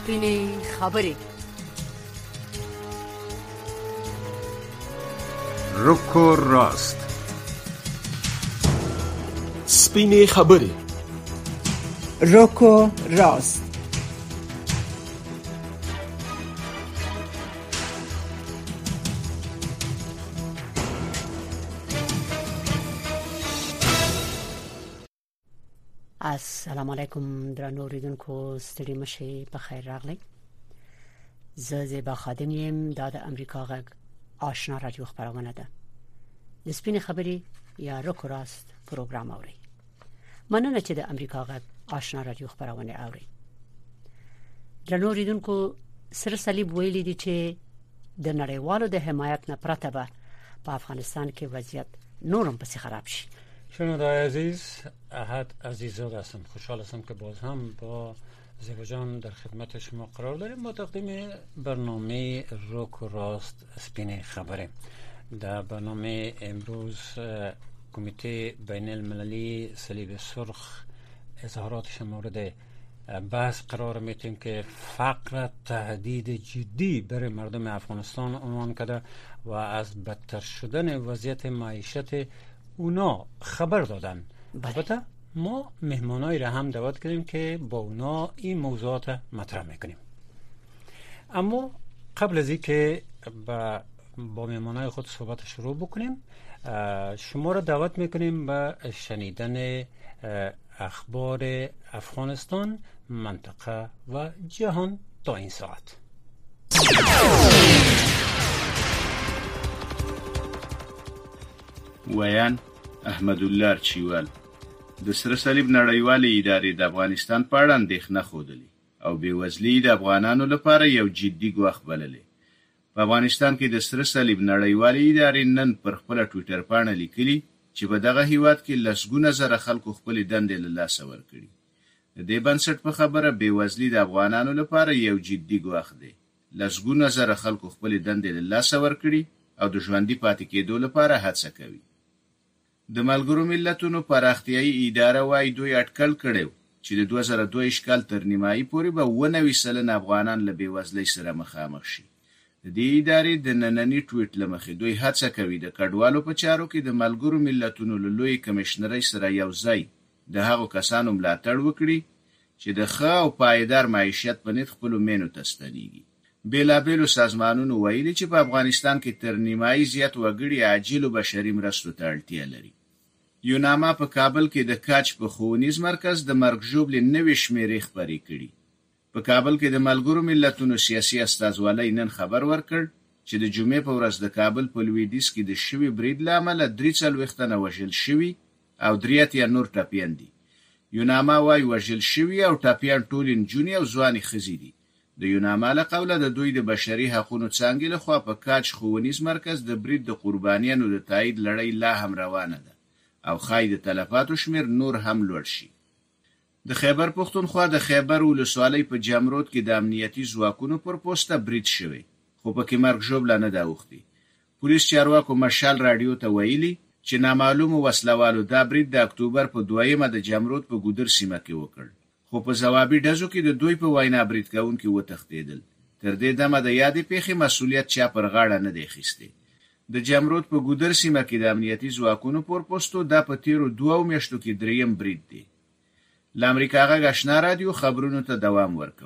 سپینې خبرې. رک و راست. سپینې خبرې. رک و راست. السلام علیکم درنو اوریدونکو، ستړي مشئ، په خیر راغلی. زه زیبا خادم یم. دا د امریکا غږ آشنا رادیو خبرونه ده. د سپینې خبرې یا رک و راست پروګرام اوري. مننه چې د امریکا غږ آشنا رادیو خبرونه اوري. درنو اوریدونکو، سره صلیب ویلي دي چې د نړیوالو د حمایت نه پرته به په افغانستان کې وضعیت نورم پسې خراب شي. شنونده‌های عزیز، احد عزیزاد هستم. خوشحال هستم که باز هم با زیبا جان در خدمت شما قرار داریم با تقدیم برنامه رک و راست سپینې خبره. در برنامه امروز کمیته بین المللی صلیب سرخ اظهاراتش مورد بحث قرار میتیم که فقر تهدید جدی برای مردم افغانستان عنوان کرده و از بدتر شدن وضعیت معیشت اونا خبر دادن. البته ما مهمانایی را هم دعوت کردیم که با اونا این موضوعات مطرح میکنیم. اما قبل از اینکه با مهمانای خود صحبت شروع بکنیم، شما را دعوت میکنیم به شنیدن اخبار افغانستان، منطقه و جهان تا این ساعت. ویان احمد الله چیوال د سره صلیب نړیوالې ادارې د افغانستان په اړه اندېښنه ښودلې او بېوزلي د افغانانو لپاره یو جدي ګواښ بللې. په افغانستان کې د سره صلیب نړیوالې ادارې نن پر خپله ټویټر پاڼه لیکلي چې په دغه هیواد کې لسګونه زره خلکو خپلې دندې له لاسه ورکړي. د دې بنسټ په خبره بېوزلي د افغانانو لپاره یو جدي ګواښ دی. لسګونه زره خلکو خپلې دندې له لاسه ورکړي او د ژوندي پاتې کېدو لپاره هڅه کوي. د ملګرو ملتونو پراختیایي اداره وايي دوی اټکل کړی چې د 2022 کال تر نیمایي پورې به 90% افغانان له بېوزلۍ سره مخامخ شي. د دې ادارې د ننني ټویټ له مخې دوی هڅه کوي د کډوالو په چارو کې د ملګرو ملتونو له لوی کمشنرۍ سره یو ځای د هغو کسانو ملاتړ وکړي چې د ښه او پایدار معیشت په نیت خپلو مینو ته ستنېږي. بېلابېلو سازمانونو ویلي چې په افغانستان کې تر نیمایي زیات وګړي عاجلو بشري مرستو ته اړتیا لري. یوناما په کابل کې د کاچ په ښوونیز مرکز د مرګ ژوبلې نوې شمیرې خپرې کړي. په کابل کې د ملګرو ملتونو سیاسي استازوالی نن خبر ورکړ چې د جمعې په ورځ د کابل په لویدیځ کې د شوي برید له امله 43 تنه وژل شوي او 3 نور ټپیان دي. یوناما وايي وژل شوي او ټپیان ټول نجونې او ځوانې ښځې دي. د یوناما له قوله د دوی د بشري حقونو څانګې لخوا په کاچ ښوونیز مرکز د برید د قربانیانو د تایید لړۍ لا هم روانه ده او ښایي د تلفاتو شمیر نور هم لوړ شي. د خیبر پښتونخوا د خیبر ولسوالۍ په جمرود کې د امنیتي ځواکونو پر پوسته برید شوی، خو پکې مرګ ژوبله نه ده اوښتې. پولیس چارواکو مشال راډیو ته ویلي چې نامعلومو وسلوالو دا برید د اکتوبر په 2 د جمرود په ګودر سیمه کې وکړ، خو په ځوابي ډزو کې د دوی په وینا برید کوونکي وتښتېدل. تر دې دمه د یادې پیښې مسؤلیت چا پر غاړه نه دی اخیستی. د جمرود په ګودر سیمه کې د امنیتي ځواکونو پورپوستو دا په تیرو 2 میاشتو کې 3م برید دی. له امریکا غږ آشنا رادیو خبرونو ته دوام ورکو.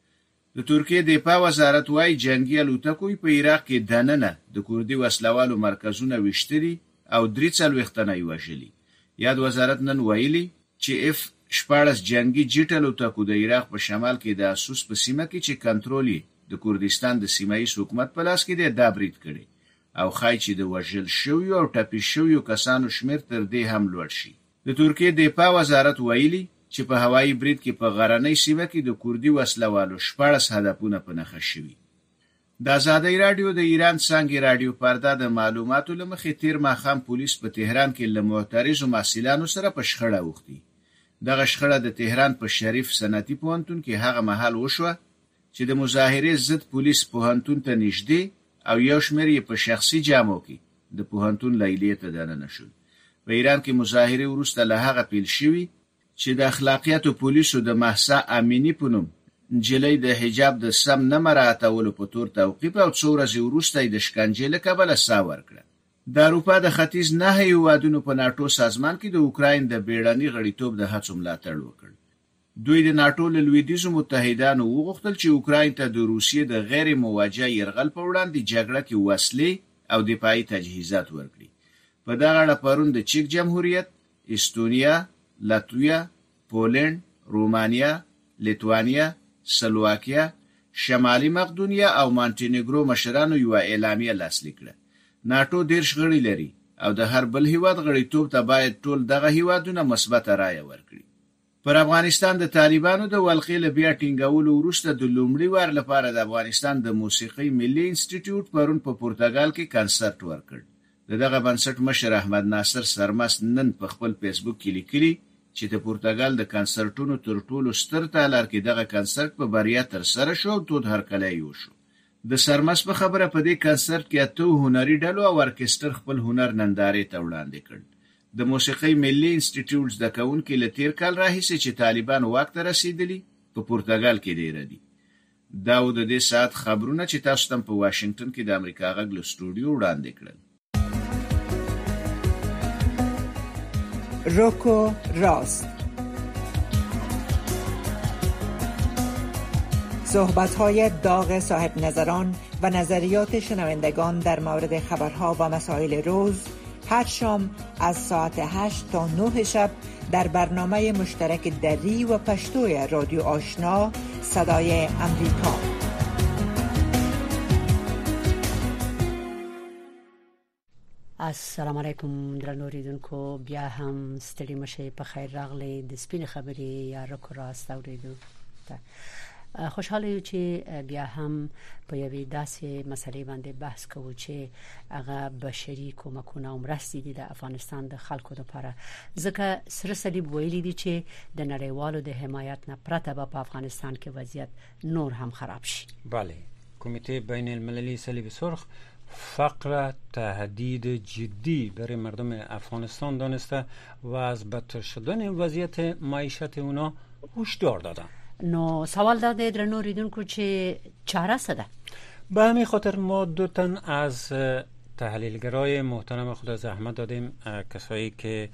د ترکیې دفاع وزارت وايي جنگي الوتکو په عراق کې دننه د کوردي وسلوالو مرکزونه ویشتلي او 43 تنه یې وژلي. یاد وزارت نن ویلي چې F-14 جنگي جیټ الوتکو د عراق په شمال کې د اسوس په سیمه کې چې کنټرول د کوردستان د سیمایي حکومت په لاس کې دی دا برید کړي او ښایي چې د وژل شویو او ټپي شویو کسانو شمیر تر دې هم لوړ شي. د ترکیې دفاع وزارت ویلي چې په هوایي برید کې په غرنۍ سیمه کې د کوردي وسلوالو 14 هدفونه په نښه شوي. د ازادۍ راډیو د ایران څانګې راډیو پرده د معلوماتو له مخې تیر ماښام پولیس په تهران کې له معترضو محصلانو سره په شخړه اوښتي. دغه شخړه د تهران په شریف صنعتي پوهنتون کې هغه مهال وشوه چې د مظاهرې ضد پولیس پوهنتون ته نږدې او یو شمېر یې په شخصي جامو کې د پوهنتون لیلیې ته دننه شول. په ایران کې مظاهرې وروسته له هغه پیل شوي چې د اخلاقیاتو پولیسو د مهسا امینی په نوم نجلۍ د حجاب د سم نه مراعاتولو په تور توقیف او څو ورځې وروسته یې د شکنجې له کبله ساه ورکړه. د اروپا د ختیځ 9 هیوادونو په ناټو سازمان کې د اوکراین د بیړني غړیتوب د هڅو ملاتړ وکړ. دوی د ناټو له لویدیځو متحدانو وغوښتل چې اوکراین ته د روسیې د غیر مواجه یرغل په وړاندې جګړه کې وسلې او دفاعي تجهیزات ورکړي. په دغه اړه پرون د چک جمهوریت، استونیا، لاتویا، پولند، رومانیا، لیتوانیا، سلواکیا، شمالي مقدونیا او مانټینیګرو مشرانو یو اعلامیه لاسلیک کړه. ناټو 10 غړي لري او د هر بل هیواد غړیتوب ته باید ټول دغه هیوادونه مثبت رایه ورکړي. پر افغانستان د طالبانو د ولقې له بیا ټینګولو وروسته د لومړي وار لپاره د افغانستان د موسیقي ملي انسټیټیوټ پرون په پرتګال کې کنسرت ورکړ. دغه بنسټ مشر احمد ناصر سرمست نن په خپل فیسبوک کې لیکلي چې د پرتګال د کنسرتونو تر ټولو ستر تالار کې دغه کنسرت په بریا تر سره شو او تود هرکلی وشو. د سرمست په خبره په دې کنسرت کې 8 هنري ډلو او ارکستر خپل هنر نندارې ته وړاندې کړ. د موسیقي ملي انسټیټیوټ زده کوونکي له تیر کال راهیسې چې طالبان واک ته رسیدلي په پرتګال کې ډېر دي. دا و د دې ساعت خبرونه چې تاسو ته په واشنگټن کې د امریکا غږ له سټوډیو وړاندې کړل. روکو راست، صحبت‌های داغ صاحب نظران و نظریات شنوندگان در مورد خبرها و مسائل روز هر شام از ساعت 8 تا 9 شب در برنامه مشترک دری و پشتوی رادیو آشنا صدای امریکا. السلام علیکم درنو اوریدونکو، بیا هم ستړي مشه، په خیر راغلی د سپین خبرې یا روکو راست اوریدو. خوشحاله یو چې بیا هم په یوې داسې مسلې باندې بحث کوو چې هغه بشري کومکونه او مرستې دي د افغانستان د خلکو لپاره، ځکه سره صلیب ویلي دي چې د نړیوالو د حمایت نه پرته به په افغانستان کې وضعیت نور هم خراب شي. بله، کمیته بین المللی صلیب سرخ فقر تهدید جدی برای مردم افغانستان دانسته و از بدتر شدن وضعیت معیشت اونا هشدار دادن. نو سوال داده درنو اوریدونکو چې چاره څه ده؟ به همین خاطر ما 2 تن از تحلیلگرای محترم خود زحمت دادیم، کسایی که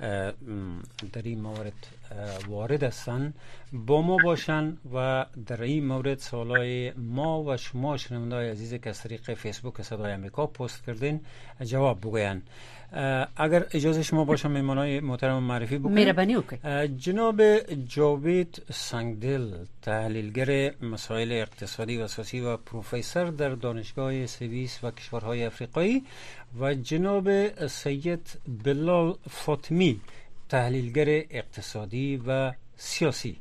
در این مورد وارد هستند با ما باشن و در این مورد سوالای ما و شما شنونده‌های عزیز که از طریق فیسبوک صدای امریکا پست کردین جواب بگوین. اگر اجازه شما باشم مهمانای محترم معرفی بکنم. مهربانی وکړئ. جناب جاوید سنگدل، تحلیلگر مسائل اقتصادی و سیاسی و پروفسور در دانشگاه سوئیس و کشورهای افریقایی، و جناب سید بلال فاطمی، تحلیلگر اقتصادی و سیاسی.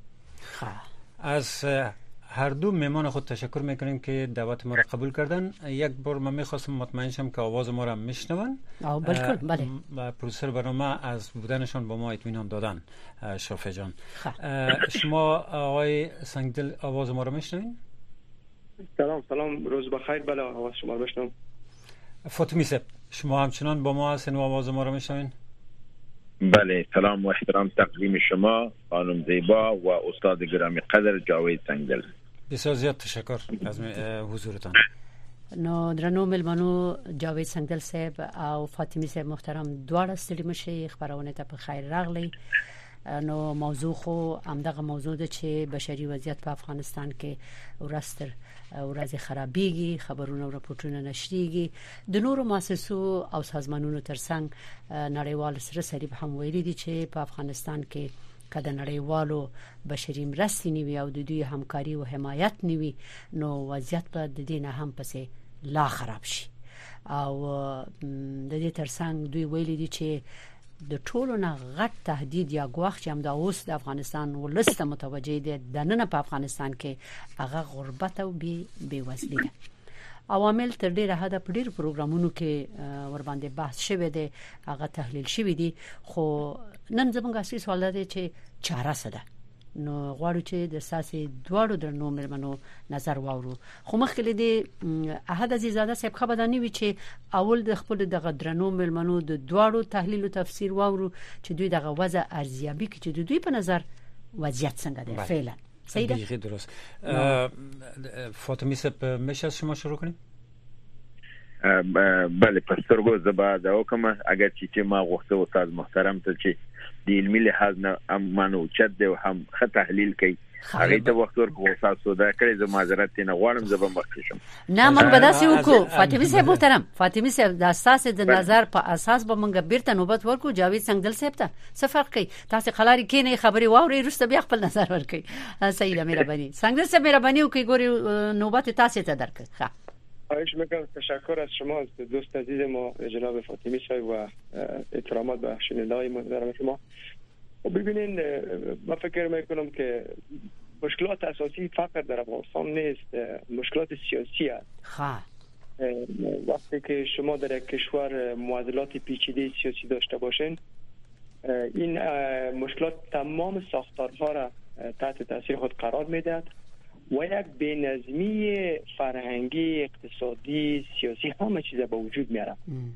از هر دو مهمان خود تشکر میکنیم که دعوت ما را قبول کردن. یک بار من میخواستم مطمئن شم که آواز ما را میشنون. بله. و پروفسور برنامه از بودنشان با ما اطمینان دادن. شافع جان، شما آقای سنگدل آواز ما را میشنوین؟ سلام، روز بخیر. بله، آواز شما را میشنوم. فاطمی صاحب، شما همچنان با ما هستین و آواز ما را میشنوین؟ بله، سلام و احترام تقدیم شما خانم زیبا و استاد گرامی قدر جاوید سنگدل. بسیار زیاد تشکر از حضورتان. نو درنو ملمنو جاوید سنگدل صاحب او فاطمی صاحب محترم، دواړه ستړي مشه، خبرونه ته په خیر راغلی. نو موضوع خو همدغه موضوع ده چې بشري وضعیت په افغانستان کې ورستر ورځ خرابېږي، خبرونه او راپورټونه نشریږي. د نورو مؤسسو او سازمانونو ترڅنګ نړیوال سره صلیب هم ویلي دي چې په افغانستان کې کله نړیوالو بشري مرستې نیوي او د دوی همکاري او حمایت نیوي، نو وضعیت به د دې نه هم پسې لا خراب شي. او د دې ترڅنګ دوی ویلي دي چې د ټولو نه غټ تهدید یا ګواښ چې هم د اوس د افغانستان ولسته متوجه دي د نن په افغانستان کې هغه غربت او بې وزلي ده. عوامل تر ډیره حده په ډیر پروګرامونو کې ور باندې بحث شوی دی، هغه تحلیل شوی دی، خو نن زموږ اصلي سوال دی چې چاره څه ده. نو غواړو چې د ساسي دواړو درنو مېرمنو نظر واورو. خو مخکې دې احد عزیزاده صاحب خبردانی وی چې اول د خپل دغه درنو مېرمنو د دواړو تحلیل او تفسیر واورو چې دوی دغه وضع ارزیابي کوي چې دوی په نظر وضعیت څنګه دی فعلا. صحیح خیلی درست. فاطمی صاحب میشه از شما شروع کنیم؟ بله پسترګو زبا دا وکم اگر چې ما غوښته استاد محترم ته چې د علمي لحاظ نه امانو چد دی هم خه تحلیل کوي هغه ته وخت ورکو استاد سودا کړی زما معذرت نه غواړم زبا مخکشم نه موږ به داسې وکړو فاطمه صاحب محترم فاطمه صاحب د اساس د نظر په اساس به موږ بیرته نوبت ورکو جاوید سنگدل صاحب ته څه فرق کوي تاسو خلاري کې نه خبري واوري رسته بیا خپل نظر ورکړي صحیح ده مهرباني سنگدل صاحب مهرباني وکړئ ګوري نوبت تاسو ته درکړه خواهش میکنم تشکر از شما دوست عزیز ما جناب فاطمی صاحب و احترامات به شنونده‌های محترم شما. ببینین من فکر میکنم که مشکلات اساسی فقط در افغانستان نیست، مشکلات سیاسی است. وقتی که شما در یک کشور معادلات پیچیده سیاسی داشته باشین این مشکلات تمام ساختارها را تحت تاثیر خود قرار میدهد و یک بی‌نظمی فرهنگی اقتصادی سیاسی همه چیز به وجود میاره.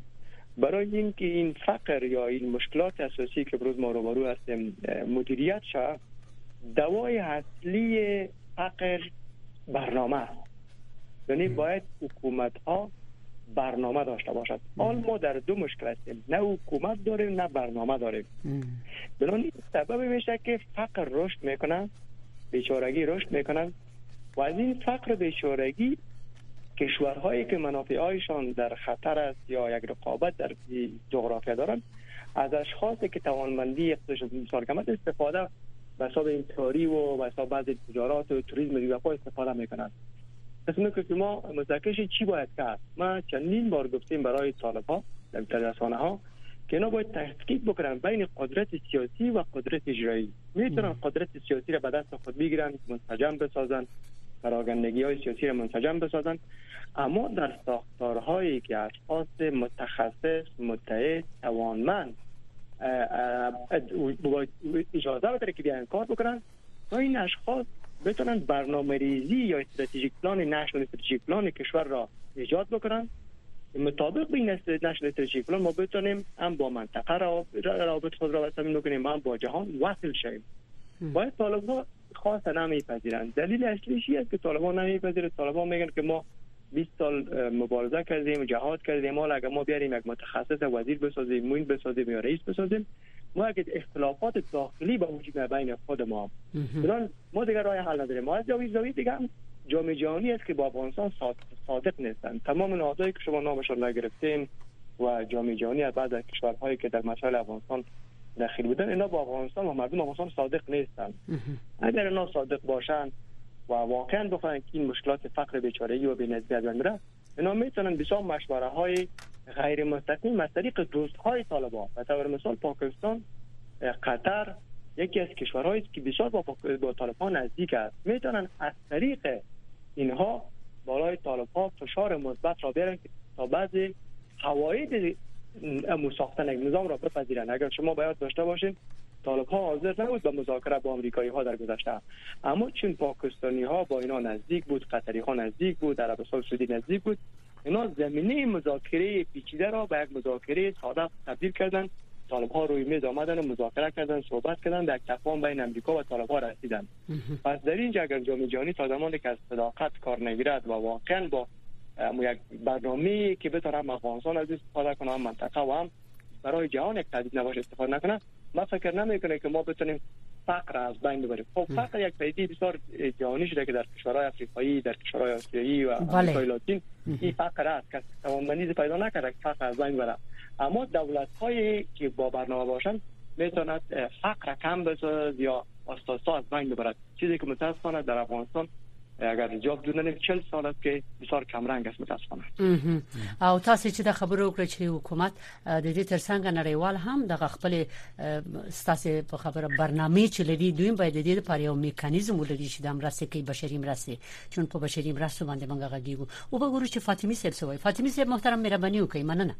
برای اینکه این فقر یا این مشکلات اساسی که بروز ما روبرو هستیم مدیریت شود دوای اصلی فقر برنامه است. یعنی باید حکومت ها برنامه داشته باشد. حال ما در دو مشکل هستیم، نه حکومت داریم نه برنامه داریم. بنابراین سبب میشه که فقر رشد میکنه، بیچارگی رشد میکنه و از این فقر بیچارگی کشورهایی که منافعهایشان در خطر است یا یک رقابت در جغرافیا دارند از اشخاصی که توانمندی اقتصادی مثال کمت استفاده به حساب انتحاری و به حساب بعض تجارت و توریسم دیگه استفاده میکنند. قسمی که ما متکش چی باید کرد؟ ما چندین بار گفتیم برای طالب‌ها در رسانه ها که اینا باید تحقیق بکنن بین قدرت سیاسی و قدرت اجرایی. میتونن قدرت سیاسی را به دست خود بگیرن، منسجم بسازن، پراگندگی‌های سیاسی را منسجم بسازن، اما در ساختارهایی که اشخاص متخصص، متعهد، توانمند اجازه بده که بیان کار بکنن تا این اشخاص بتونن برنامه‌ریزی یا استراتژیک پلان نشنال استراتژیک پلان کشور را ایجاد بکنن. مطابق به این نشنال استراتژیک پلان ما بتونیم هم با منطقه روابط خود را وسیع کنیم، هم با جهان وصل شویم. باید طالب‌ها خاص نمیپذیرند. دلیل اصلیش است که طالب‌ها نمیپذیرند. طالب‌ها میگن که ما 20 سال مبارزه کردیم، جهاد کردیم، حالا اگه ما بیاریم یک متخصص وزیر بسازیم، معین بسازیم یا رئیس بسازیم، ما اگه اختلافات داخلی به وجود بین خود ما بدون ما دیگه راه حل نداریم. ما از جاوید دیگه جامعه جهانی است که با افغانستان صادق نیستند. تمام نهادهایی که شما نامشون نگرفتین و جامعه جهانی از بعض از کشورهایی که در مسائل افغانستان داخل بودن اینا با افغانستان و مردم افغانستان صادق نیستند. اگر اینا صادق باشن و واقعا بخواهند که این مشکلات فقر بیچارگی و بی‌نظمی از بین بره، اینا میتونن بسیار مشوره‌های غیر مستقیم از طریق دوست‌های طالبان به طور مثال پاکستان، قطر یکی از کشورهایی است که بسیار با طالبان نزدیک است، میتونن از طریق اینها بالای طالبان فشار مثبت را بیارن که تا بعضی فواید ساختن یک نظام را بپذیرن. اگر شما باید داشته باشین طالب‌ها حاضر نبود به مذاکره با آمریکایی‌ها در گذشته، اما چون پاکستانی‌ها با اینا نزدیک بود، قطری‌ها نزدیک بود، عربستان سعودی نزدیک بود، اینا زمینه مذاکره پیچیده را به یک مذاکره ساده تبدیل کردن. طالب‌ها روی میز آمدن و مذاکره کردن، صحبت کردن، به یک تفاهم بین آمریکا و طالب‌ها رسیدن. پس در اینجا اگر جامعه جهانی تا زمانی که از صداقت کار نگیرد و واقعا با یک برنامه‌ای که بتونه هم افغانستان از استفاده کنه، هم منطقه و هم برای جهان یک تهدید نباشه استفاده نکنه، ما فکر نمی‌کنم که ما بتونیم فقر از بین ببریم. خب فقر یک پدیده بسیار جهانی شده که در کشورهای افریقایی، در کشورهای آسیایی و آمریکای لاتین این فقر است که توانمندی پیدا نکرده که فقر از بین بره. اما دولت‌هایی که با برنامه باشند میتونند فقر کم بسازد یا آستاسا از بین ببرد، چیزی که متاسفانه در افغانستان اگر جواب دونن 40 سال است که بسیار کم رنگ است متاسفانه. او تاسو چې د خبرو وکړه چې حکومت د دې ترڅنګ نړیوال هم د خپل ستاسو په خبره برنامه چې لري دوی باید د دې لپاره یو میکانیزم ولري چې د مرسته کوي بشري مرسته، چون په بشري مرسته باندې موږ غږیږو. او به ګورو چې فاطمه صاحب سوي فاطمه صاحب محترم مهرباني وکړئ مننه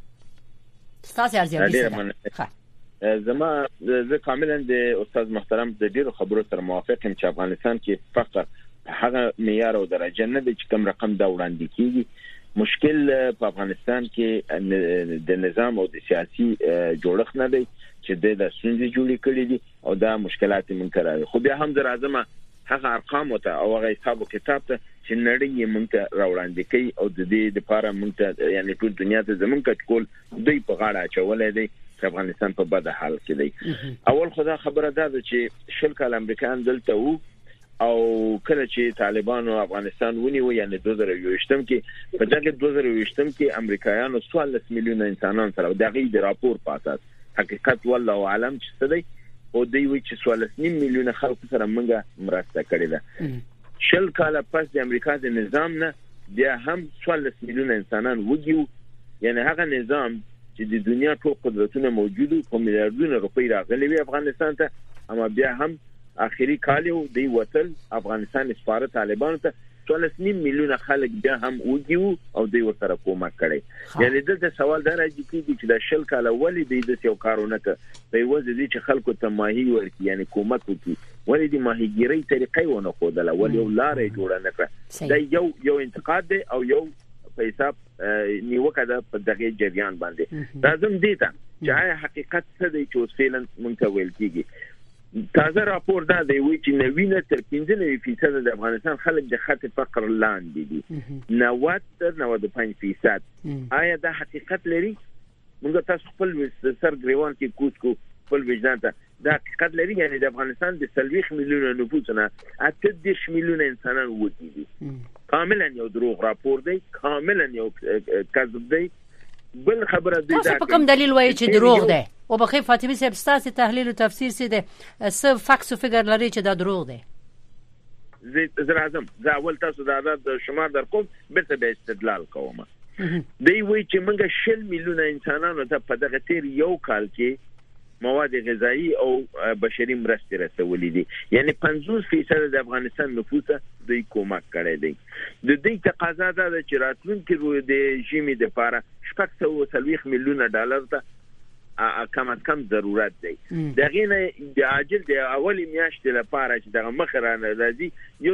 ستاسو ارزیابي ښه. زما زه کاملا د استاد محترم د ډیرو خبرو سره موافق یم چې افغانستان کې فقر هغه معیار او درجه نه د کم رقم دا وړاندې کیږي. مشکل په افغانستان کې د نظام او د سیاسي جوړښت نه دی چې د ستونزې جوړې کړې دي او دا مشکلات منکر دي. خو بیا هم زه راځم هغه ارقام او هغه حساب کتاب ته چې نړۍ یې مونږ ته راوړاندې کوي او د دې لپاره مونږ ته یعنی ټول دنیا ته زمونږ کټکول دوی په غاړه اچولې دی چې افغانستان په بده حال کې دی. اول خدا خبره ده چې شل کال امریکایان دلته وو او کله چې طالبانو افغانستان ونیو یعنی 2020 کې په دغه 2020 کې امریکایانو 14 میلیون انسانان سره دغه د راپور په اساس حقیقت والله عالم چې څه دی او دوی وی چې 14 میلیون خلک سره منګه مرسته کړې ده. شل کال پس د امریکا د نظام نه بیا هم 14 میلیون انسانان وګیو یعنی هغه نظام چې د دنیا ټول قدرتونه موجودو په میلیارډونو روپۍ راغلي وي افغانستان ته اما بیا هم اخیری کال یو دی وصل افغانستان سپاره طالبانو ته 14 میلیون خلک بیا هم وګیو او دوی ورسره کومک کړي. یعنی دغه سوال دا راځي چې د شل کال ولې د یو کارونه ک په وځي چې خلکو ته ماهی ورکړي یعنی کومک وکړي ولې د ماهیګیري طریقې ونه خودله ولې لارې جوړه نه کړه. دا یو انتقاد دی او یو په حساب نیوکه ده په دغه جریان باندې. لازم دي چې حقیقت څه دی چې اوس فعلا مونږ ته ویل کیږي. تازه راپور دا دی چې 90% د افغانستان خلک د خط فقر لاندې دي 90-95%. آیا دا حقیقت لري؟ موږ تاسو خپل سر ګریوان کې کوڅ کو خپل وجدان ته دا حقیقت لري یعنی د افغانستان د 30 میلیون نفوس نه 80 میلیون انسانان وږي دي. کاملا یو دروغ راپور دی کاملا یو کذب دی. بل خبره دی تاسو په کوم دلیل وایي چې دروغ دی او بخیر فاطمه صاحب ستاسو تحلیل او تفسیر څه دی څه فاکس او فګر لري چې دا دروغ دی؟ زه راځم زه اول تاسو دا شمار در کوم بیرته به استدلال کوم. دی وایي چې موږ 10 میلیون انسانانو ته په دغه تیر یو کال کې مواد غذایی او بشري مرستې رسولې دي یعنی 50% د افغانستان نفوس دوی کومک کړی دی. د دې تقاضا ده چې راتلونکي روی د ژمي د لپاره 630 میلیون ډالر ته کم از کم ضرورت دی. دغه نه د عاجل د اولی میاشتې لپاره چې دغه مخرانه راځي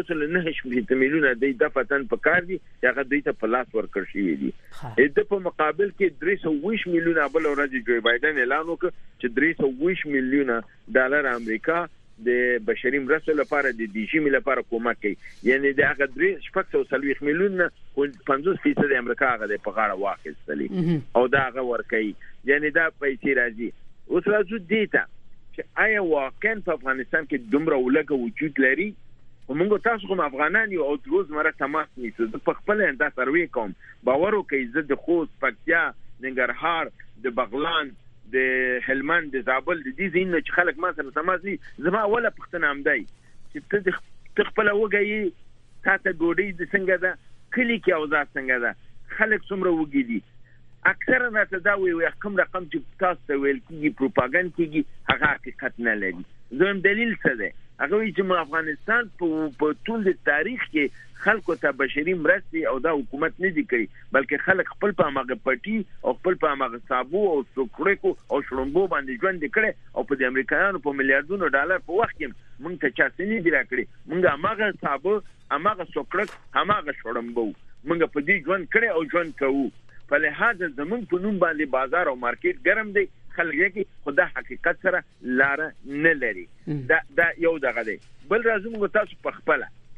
1.9 میلیون د دفتن په کار دي هغه دوی ته پلاس ورکړ شي دي. د په مقابل کې 320 میلیون بل ورځ جو بایدن اعلان وکړ چې 320 میلیون ډالر امریکا د بشري مرستو لپاره د دیجیمي لپاره کومک کوي یعنی د هغه 340 میلیون 50% د امریکا هغه په غاړه واخیستلې او دا هغه ورکوي یعنی دا پیسې راځي. اوس راځو دې ته چې آیا واقعا په افغانستان کې دومره ولګه وجود لري؟ موږ تاسو کوم افغانان یو او روزمره تماس نیسو په خپل انده سروي کوم باور وکړئ زه د خوست پکتیا ننګرهار د بغلان د هلمند د زابل د دې ځینو چې خلک ما سره تماس دي زما اوله پښتنه امدای چې ته خپل وګړي تاسو ډوډۍ د څنګه ده کلی کې اوزار څنګه ده خلک څومره وګړي دي اکثره راته دا وی کوم رقم چې تاسو ویل کیږي پروپاګاندا کیږي هغه حقیقت نه لري. زم دلیل څه ده هغه چې افغانستان په ټول تاریخ کې خلکو ته بشري مرستې او دا حکومت نه دی کړی بلکې خلک خپل په ماغه پټي او خپل په ماغه صابو او سکرکو او شړمبو باندې ژوند کړي او په امریکایانو په میلیارډونو ډالر په وخت کې مونږ ته چا سنې دی راکړي مونږ ماغه صابو ماغه سکرک ماغه شړمبو مونږ په دې ژوند کړي او ژوند کوو په لحاظ زمون په نوم باندې بازار او مارکیټ ګرم دی خلک یې خدا حقیقت سره لار نه لري. دا یو دغه دی. بل راځم تاسو په خپل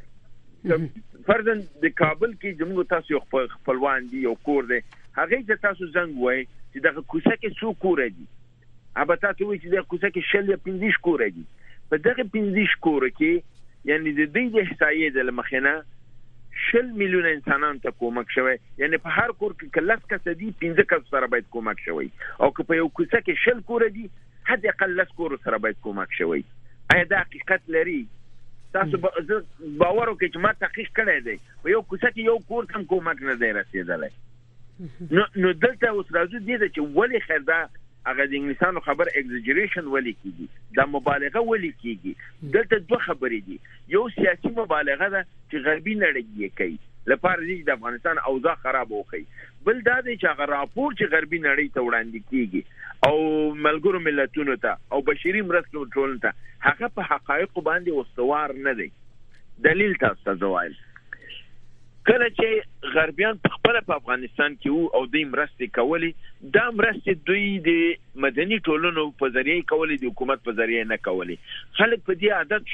فرضاً د کابل کې زموږ تاسو خپلوان دي او کور دی هغه چې تاسو زنګ وای چې دغه کوڅه کې څو کور دي ابا تاسو وایي چې د کوڅه کې شل یا 15 کور دي په دغه 15 کور کې یعنی د دې د احصایې د مخینه 10 میلیون انسانان ته کومک شوی یعنی په هر کور کې کلس کس دي 15 کس سره باید کومک شوی او که په یو کوڅه کې شل کور دي حد اقل لس کور سره باید کومک شوی. آیا دا حقیقت لري؟ تاسو باور وکړئ چې ما تحقیق کړی دی په یو کوڅه کې یو کور هم کومک نه دی رسیدلی. نو دلته اوس راځو دې ته چې ولې خیر دا هغه د انګلیسانو خبر اگزاجریشن ولې کیږي دا مبالغه ولې کیږي؟ دلته دوه خبرې دي. یو سیاسي مبالغه ده چې غربي نړۍ یې کوي لپاره دې د افغانستان اوضاع خراب وکړي. بل دا دی چې هغه راپور چې غربي نړۍ ته وړاندې کیږي او ملګرو ملتونو ته او بشري مرستو ټولنې ته هغه په حقایق باندې استوار نه دی. دلیل تاسو ته وایم کله چې غربیان په خپل په افغانستان کې وو او دوی مرستې کولې دا مرستې دوی د مدني ټولنو په ذریعه کولې د حکومت په ذریعه نه کولې. خلک په دې عادت شول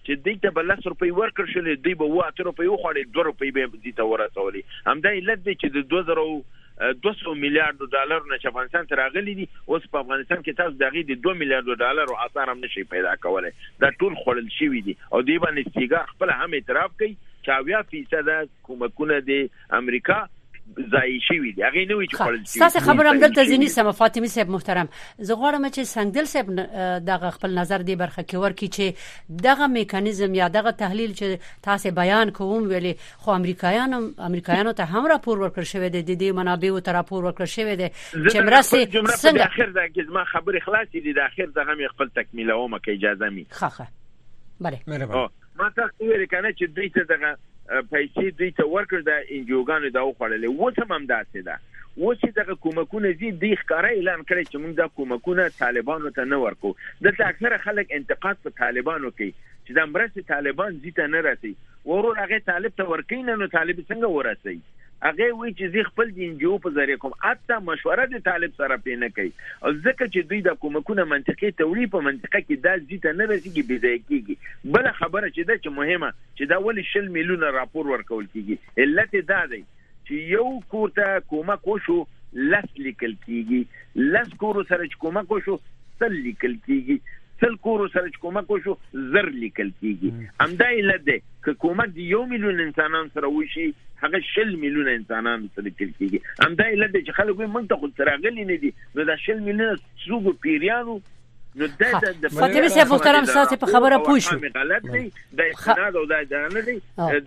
چې دوی ته بل 10 روپۍ ورکړ شول دوی به 8 روپۍ وخوړي 2 روپۍ به دې ته ورسولي همدا علت دی چې د 200 میلیارډ ډالر نه چې افغانستان ته راغلي دي اوس په افغانستان کې تاسو دغه د 2 میلیارډ ډالر اثر هم نشي پیدا کولای دا ټول خړل شوی دي او دی باندې سیګار خپل هم اعتراف کوي چې 80% کومکونه د امریکا ځای شوی دی هغه نوې چې خړل شي تاسو خبرم دلته ځینی سم فاطمه صاحب محترم زه غواړم چې سنگدل صاحب دغه خپل نظر دی برخه کې ورکړي چې دغه میکانیزم یا دغه تحلیل چې تاسو بیان کوم ویلي خو امریکایانو ته هم راپور ورکړ شوی دی د دې منابعو ته راپور ورکړ شوی دی چې مرسته څنګه اخر دا کې ما خبري خلاصې دي د اخر دغه مې خپل تکمیله اومه کې اجازه می خخه بله مهرباني ما تاسو ویل کنه چې دوی ته دغه پیسې دوی ته ورکړ د انجوګانو دا وخړلې وڅم هم داسې ده وڅ دغه کومکونه زی د ښکارا اعلان کړی چې موږ د کومکونه طالبانو ته نه ورکو دلته اکثره خلک انتقاد په طالبانو کوي چې د مرسته طالبان زی ته نه راسي ورور هغه طالب ته ورکین نو طالب څنګه ورسي هغه وی چې زی خپل د انجو په ذریعہ کوم اته مشوره د طالب سره پینې کوي او ځکه چې دوی د کومکونه منطقي تولی په منطقه کې د زی ته نه رسیږي بيځای کیږي بل خبره چې دا چې مهمه چې دا ولې 10 میلیونه راپور ورکول کیږي علت دا دی چې یو کوټه کومک وشو لس لیکل کیږي لس کور سره چې کومک وشو سل لیکل کیږي سل کور سره چې کومک وشو زر لیکل کیږي همدا علت دی چې کومک د 1 میلیون انسانان سره وشي هغه 10 میلیون انسانان سره لیکل کیږي همدا علت دی چې خلک یې مونږ ته خو سره غلي نه دي نو دا 10 میلیون څوګو پیریانو نو د فاطمه صاحب محترم ساتي په خبره پوه شو غلط دی د استناد او د نه دی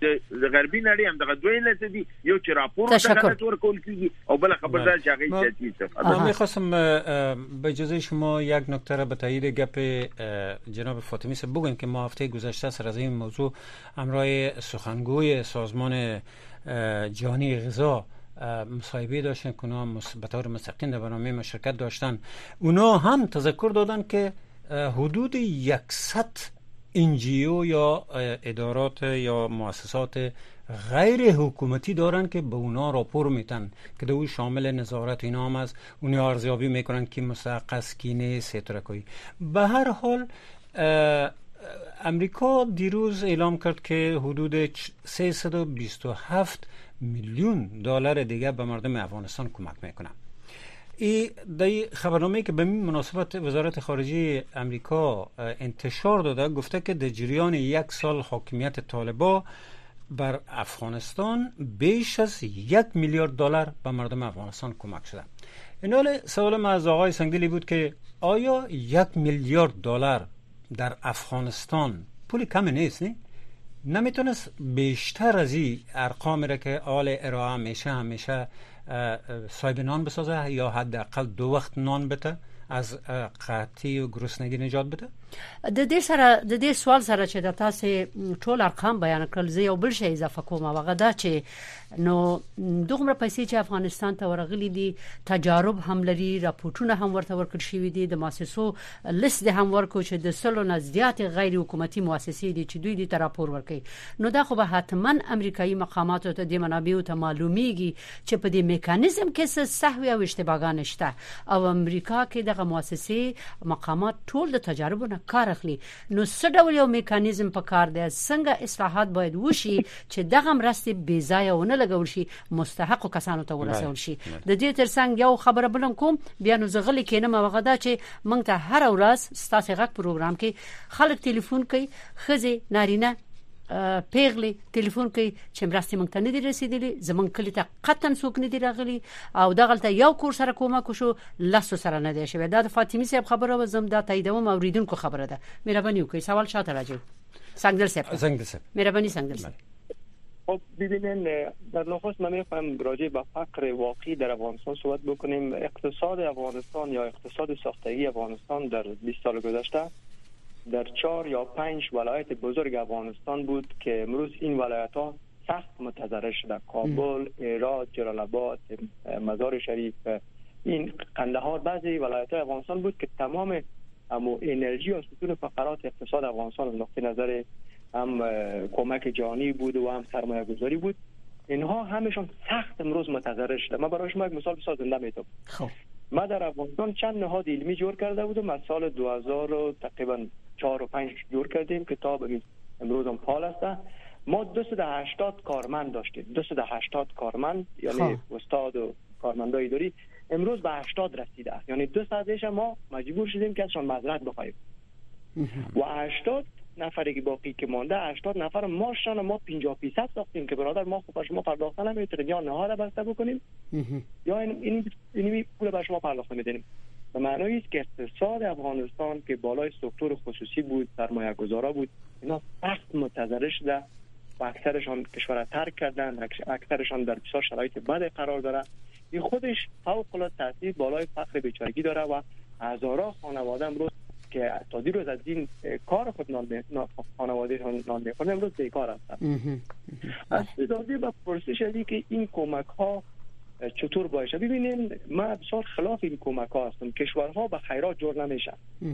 د غربي نړۍ هم دغه دوی لته دي یو چې راپور ورکول کیږي او بل خبردار چې هغه سیاسي استفاده من می‌خواستم به اجازه شما یک نکته را به تایید گپ جناب فاطمی صاحب بگویم که ما هفته گذشته سر از این موضوع همراه سخنگوی سازمان جهانی غذا مصاحبه داشتن که اونا به طور مستقیم در برنامه ما شرکت داشتن اونا هم تذکر دادن که حدود 100 NGO یا ادارات یا مؤسسات غیر حکومتی دارن که به اونا راپور میتن که دو شامل نظارت اینا هم از اونا ارزیابی میکنن که مستحق است کی نیست اترکوی به هر حال امریکا دیروز اعلام کرد که حدود 327 میلیون دلار دیگه به مردم افغانستان کمک میکنه. این در خبرنامه‌ای که به این مناسبت وزارت خارجه امریکا انتشار داده گفته که در جریان 1 سال حاکمیت طالبان بر افغانستان بیش از 1 میلیارد دلار به مردم افغانستان کمک شده. این حال سوال من از آقای سنگدلی بود که آیا 1 میلیارد دلار در افغانستان پول کمی نیست نه؟ نمیتونست بیشتر از این ارقامی را که آل ارائه همیشه صاحب نان بسازه یا حداقل 2 وقت نان بده از قحطی و گرسنگی نجات بده؟ د دې سوال سره چې د تاسو ټول ارقام بیان کړل زه یو بل شی اضافه کوم هغه دا چې نو دغه پیسې چې افغانستان ته ورغلي دي تجارب هم لري راپورټونه هم ورته ورکړل شوی دي د مؤسسو لیست هم ورکو چې د سلو نزدیات غیر حکومتي مؤسسې دي چې دوی دې ته راپور ورکړي نو دا خو به حتما امریکایي مقاماتو ته د منابعو ته معلومیږي چې په دې میکانیزم کې څه سهوی او اشتباهات شته او امریکا کې دغه مؤسسې مقامات ټول د تجارب کار اخلي نو څه ډول یو میکانیزم په کار دی څنګه اصلاحات باید وشي چې دغه مرستې بې ځای ونه لګول شي مستحق کسانو ته ورسول شي د دې ترڅنګ یو خبره بلم کوم بیا نو زغلی کینم هغه دا چې موږ ته هر ورځ ستاسو غږ پروګرام کې خلک ټلیفون کوي خزه نارینه پیغلی ټلیفون کوي چې مرستې موږ ته نه دي رسیدلې زمونږ کلی ته قطن څوک نه دي راغلي او دغلته یو کور سره کومک شو لاسو سره نه دی شوی دا د فاطمی صاحب خبره و زم دا تاییدوم اوریدونکو خبره ده مهرباني وکړئ سوال شاته راځي سنگدل صاحب مهرباني سنگدل صاحب خب ببینین در نخست من میخوایم راجع به فقر واقعی در افغانستان صحبت بکنیم اقتصاد افغانستان یا اقتصاد ساختگی افغانستان در 20 سال گذشته در 4 یا 5 ولایت بزرگ افغانستان بود که امروز این ولایت ها سخت متضرر شده کابل، هرات، جلال آباد، مزار شریف این قندهار بعضی ولایت های افغانستان بود که تمام انرژی و ستون فقرات اقتصاد افغانستان از نقطه نظر هم کمک جهانی بود و هم سرمایه گذاری بود اینها همشون سخت امروز متضرر شده. من برای شما یک مثال بسازنده میتونم. خب ما در افغانستان چند نهاد علمی جور کرده بودم از سال 2000 تقریبا 4 و 5 جور کردیم که تا به امروز هم فعال است. ما 280 کارمند داشتیم، 280 کارمند، یعنی استاد و کارمندای اداری. امروز به 80 رسیده، یعنی 200 ما مجبور شدیم که ازشان معذرت بخوایم و 80 نفری که باقی که مانده 80 نفر ماشان ما 50% ساختیم که برادر ما خوب شما پرداخت نمیتونیم، یا نهاد بسته بکنیم یا این پول به شما پرداخت میدیم. به معنی است که اقتصاد افغانستان که بالای سکتور خصوصی بود، سرمایه گذارا بود، اینا سخت متضرر شده و اکثرشان کشور ترک کردن، اکثرشان در بسیار شرایط بد قرار داره. این خودش فوق العاده تاثیر بالای فقر بیچارگی داره و هزارها خانواده امروز که تا دیروز از این کار خود خانوادهشان نان می‌خوردن امروز بیکار هستند. از دادی با پرسش ازی که این کمک ها چطور باشه، ببینین من بسیار خلاف این کمک ها هستم. کشورها به خیرات جور نمیشن.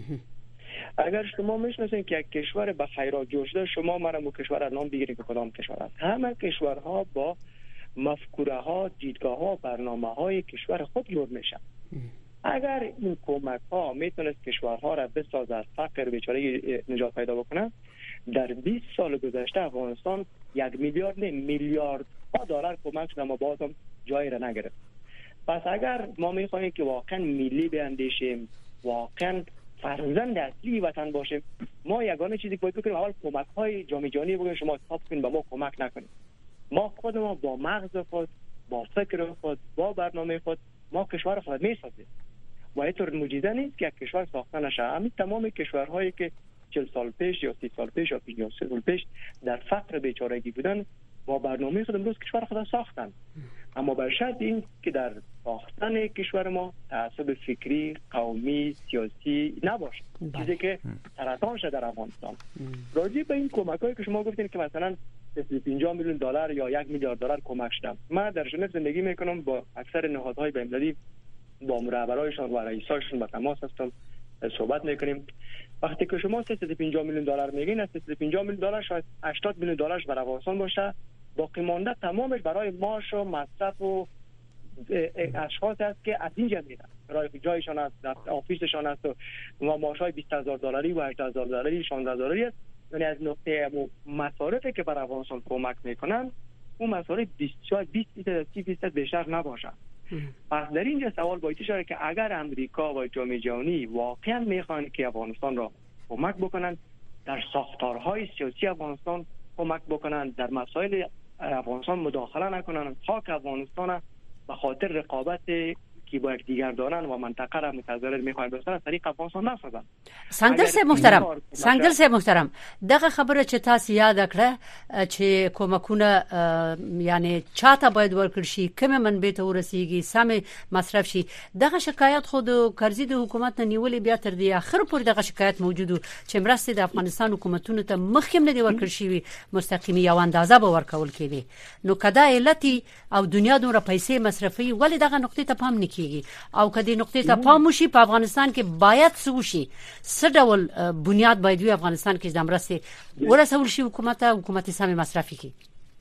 اگر شما میشناسین که یک کشور به خیرات جور شده، شما مرا کشور نام بگیرید که کدام کشور است. همه کشورها با مفکوره ها، دیدگاه ها، برنامه های کشور خود جور میشن. اگر این کمک ها میتونست کشورها را بسازد از فقر بیچارگی نجات پیدا بکنه، در 20 سال گذشته افغانستان 1 میلیارد نه میلیارد ها دلار کمک شده، ما باز هم جایی را نگرفت. پس اگر ما میخواهیم که واقعا ملی بیندیشیم، واقعا فرزند اصلی وطن باشیم، ما یگانه چیزی که باید بکنیم اول کمک های جامعه جهانی بگیم شما حساب کنید به ما کمک نکنید. ما خود ما با مغز خود، با فکر خود، با برنامه خود ما کشور خود میسازیم. و اینطور معجزه نیست که یک کشور ساخته نشه. همین تمام کشورهایی که 40 سال پیش یا 30 سال پیش یا 50 سال پیش در فقر بیچارگی بودن با برنامه خود امروز کشور خود ساختن. اما به شرط این که در ساختن کشور ما تعصب فکری، قومی، سیاسی نباشه، چیزی که سرطان شده در افغانستان. راجع به این کمکایی که شما گفتین که مثلا 50 میلیون دلار یا 1 میلیارد دلار کمک شدم، من در ژنو زندگی میکنم، با اکثر نهادهای بین‌المللی با مربرایشان و رئیساشون به تماس هستم، صحبت میکنیم. وقتی که شما 350 میلیون دلار میگین، از 350 میلیون دلار شاید 80 میلیون دلارش برای افغانستان باشه، باقی مانده تمامش برای معاش و مصرف و اشخاص است که از اینجا میدن، برای جایشان است، در آفیسشان است و معاشای 20000 دلاری و 18000 دلاری 16000 دلاری است. یعنی از نقطه مصارفی که برای افغانستان کمک میکنن، اون مصارف 20% بیشتر نباشه. پس در اینجا سوال باید شده که اگر امریکا و جامعه جهانی واقعا میخوان که افغانستان را کمک بکنن، در ساختارهای سیاسی افغانستان کمک بکنن، در مسائل افغانستان مداخله نکنن، خاک افغانستان به خاطر رقابت که با یک دیگر دارن و منطقه را متضرر میخوان بسازن از طریق افغانستان نسازن. سنگدل صاحب محترم، دغه خبره چې تاسو یاد کړه چې کومکونه یعنی چاته باید ورکړ شي، کومه منبع ته ورسیږي، سم مصرف شي، دغه شکایت خود کرزي د حکومت نه نیولې بیا تر دې اخر پورې دغه شکایت موجود چې مرسته د افغانستان حکومتونو ته مخکې نه دی ورکړ شي، مستقیمی یو اندازه به ورکول کېږي. نو کدا علتي او دنیا دومره پیسې مصرفي ولې دغه نقطې ته پام نه کیږي؟ او کدی نقطې ته پام وشي په افغانستان کې باید سوشي څه ډول بنیاد باید وي افغانستان کې د مرستې ورسول شي حکومت سم مصرفي کی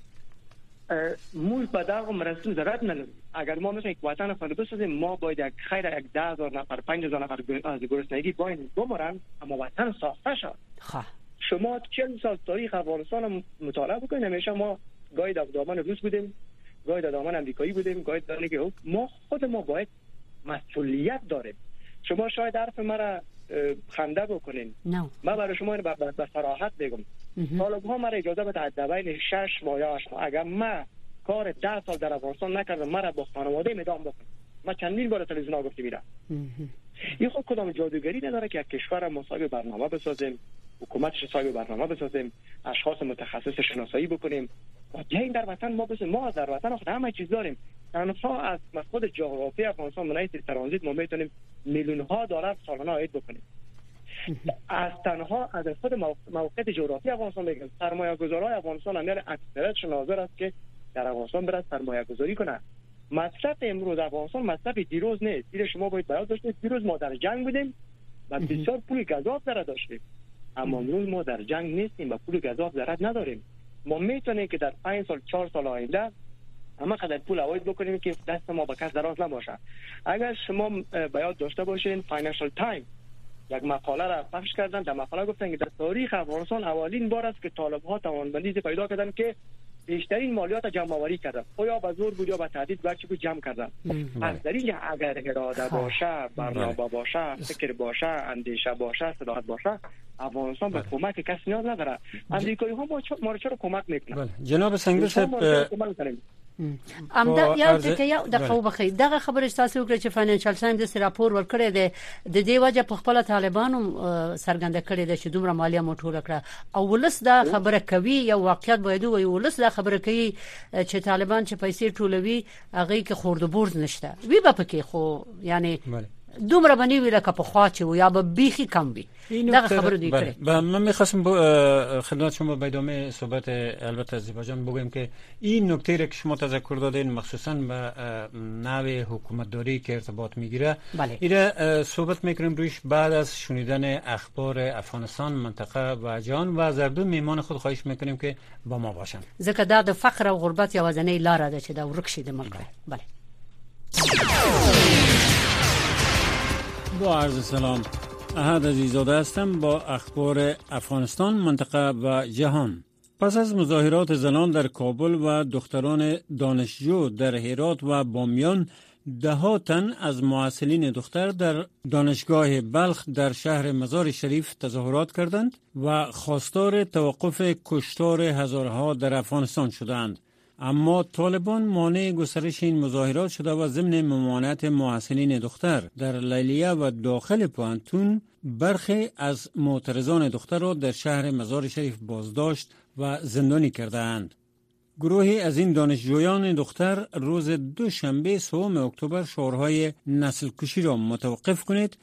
موږ په دغه مرستو ضرورت نه لرو. اگر ما مثلا یک وطن خود بسازیم، ما باید یک خیر 10000 نفر 5000 نفر از گرسنگی باید بمرن، اما وطن ساخته شد. شما 40 سال تاریخ افغانستان مطالعه بکنید، همیشه ما گاهی در دامن روس بودیم، گاهی در دامن امریکایی بودیم، گاهی در دیگه. ما خود ما باید مسئولیت داریم. شما شاید حرف مرا خنده بکنین، من برای شما به صراحت بگم، طالب‌ها مرا اجازه بده در بین 6 ماه یا 8 ماه اگر من کار 10 سال در افغانستان نکردم، مرا با خانواده میدام بکنم. من چندین بار تلویزیون گفته میرم. این خود کدام جادوگری نداره که یک کشور ما صاحب برنامه بسازیم، حکومتش صاحب برنامه بسازیم، اشخاص متخصص شناسایی بکنیم و این در وطن ما بسازیم. ما در وطن خود همه چیز داریم. تنها از خود جغرافی افغانستان منایت ترانزیت ما میتونیم میلیون ها دلار سالانه عاید بکنیم. از تنها از خود موقعیت جغرافی افغانستان میگم، سرمایه گذارای افغانستان هم اکثریتشون حاضر است که در افغانستان برای سرمایه گذاری کنه. مصرف امروز افغانستان مصرف دیروز نیست. دیروز شما باید بیان داشتید، دیروز ما در جنگ بودیم و بسیار پول گزاف ضرر داشتیم، اما امروز ما در جنگ نیستیم و پول گزاف ضرر نداریم. ما میتونیم که در 5 سال 4 سال آینده اما قدر پول عواید بکنیم که دست ما به کس دراز نباشه. اگر شما بیان داشته باشین فاینانشال تایم یک مقاله را پخش کردن. در مقاله گفتن که در تاریخ افغانستان اولین بار است که طالب‌ها توانمندی پیدا کردن که بیشترین مالیات جمع آوری کردن، یا به زور بود یا به تهدید برچی بود جمع کردن. از در اینجا اگر اراده باشه، برنامه باشه، فکر باشه، اندیشه باشه، صداقت باشه، افغانستان به کمک کسی نیاز نداره. امریکایی‌ها ما را چرا کمک میکنن؟ جناب سنگر صاحب امدا یو د خو بخې دغه خبره تاسو وکړه چې فاینانشل ټایمز د راپور ورکړی دی د دې وجه په خپل طالبانو سرګند کړی دی چې دومره مالیه موټوره کړه او ولس دا خبره کوي یو واقعیت باید وي ولس دا خبره کوي چې طالبان چې پیسې ټولوي هغه کې خورد بورز نشته وی به پکې خو یعنی دومره باندې ویل که په خوا چې یا به بیخي کم وي دغه خبره دی کړی. من می‌خواستم خدمت شما به ادامه صحبت البته آذربایجان بگویم که این نکته را که شما تذکر دادین مخصوصا به نوع حکومتداری که ارتباط میگیره ایره صحبت میکنیم روش بعد از شنیدن اخبار افغانستان منطقه و جهان و از دو میهمان خود خواهش میکنیم که با ما باشن ځکه دا د فقر او غربت یوازینۍ لار ده چې دا ورک شي د ملک. بله با عرض سلام، احد عزیزاده هستم با اخبار افغانستان منطقه و جهان. پس از مظاهرات زنان در کابل و دختران دانشجو در هرات و بامیان، ده‌ها تن از معسلین دختر در دانشگاه بلخ در شهر مزار شریف تظاهرات کردند و خواستار توقف کشتار هزارها در افغانستان شدند. اما طالبان مانع گسترش این مظاهرات شده و ضمن ممانعت معسلین دختر در لیلیه و داخل پانتون برخی از معترضان دختر را در شهر مزار شریف بازداشت و زندانی کردند. گروهی از این دانشجویان دختر روز دوشنبه 3 اکتبر شعارهای نسل کشی را متوقف کنید،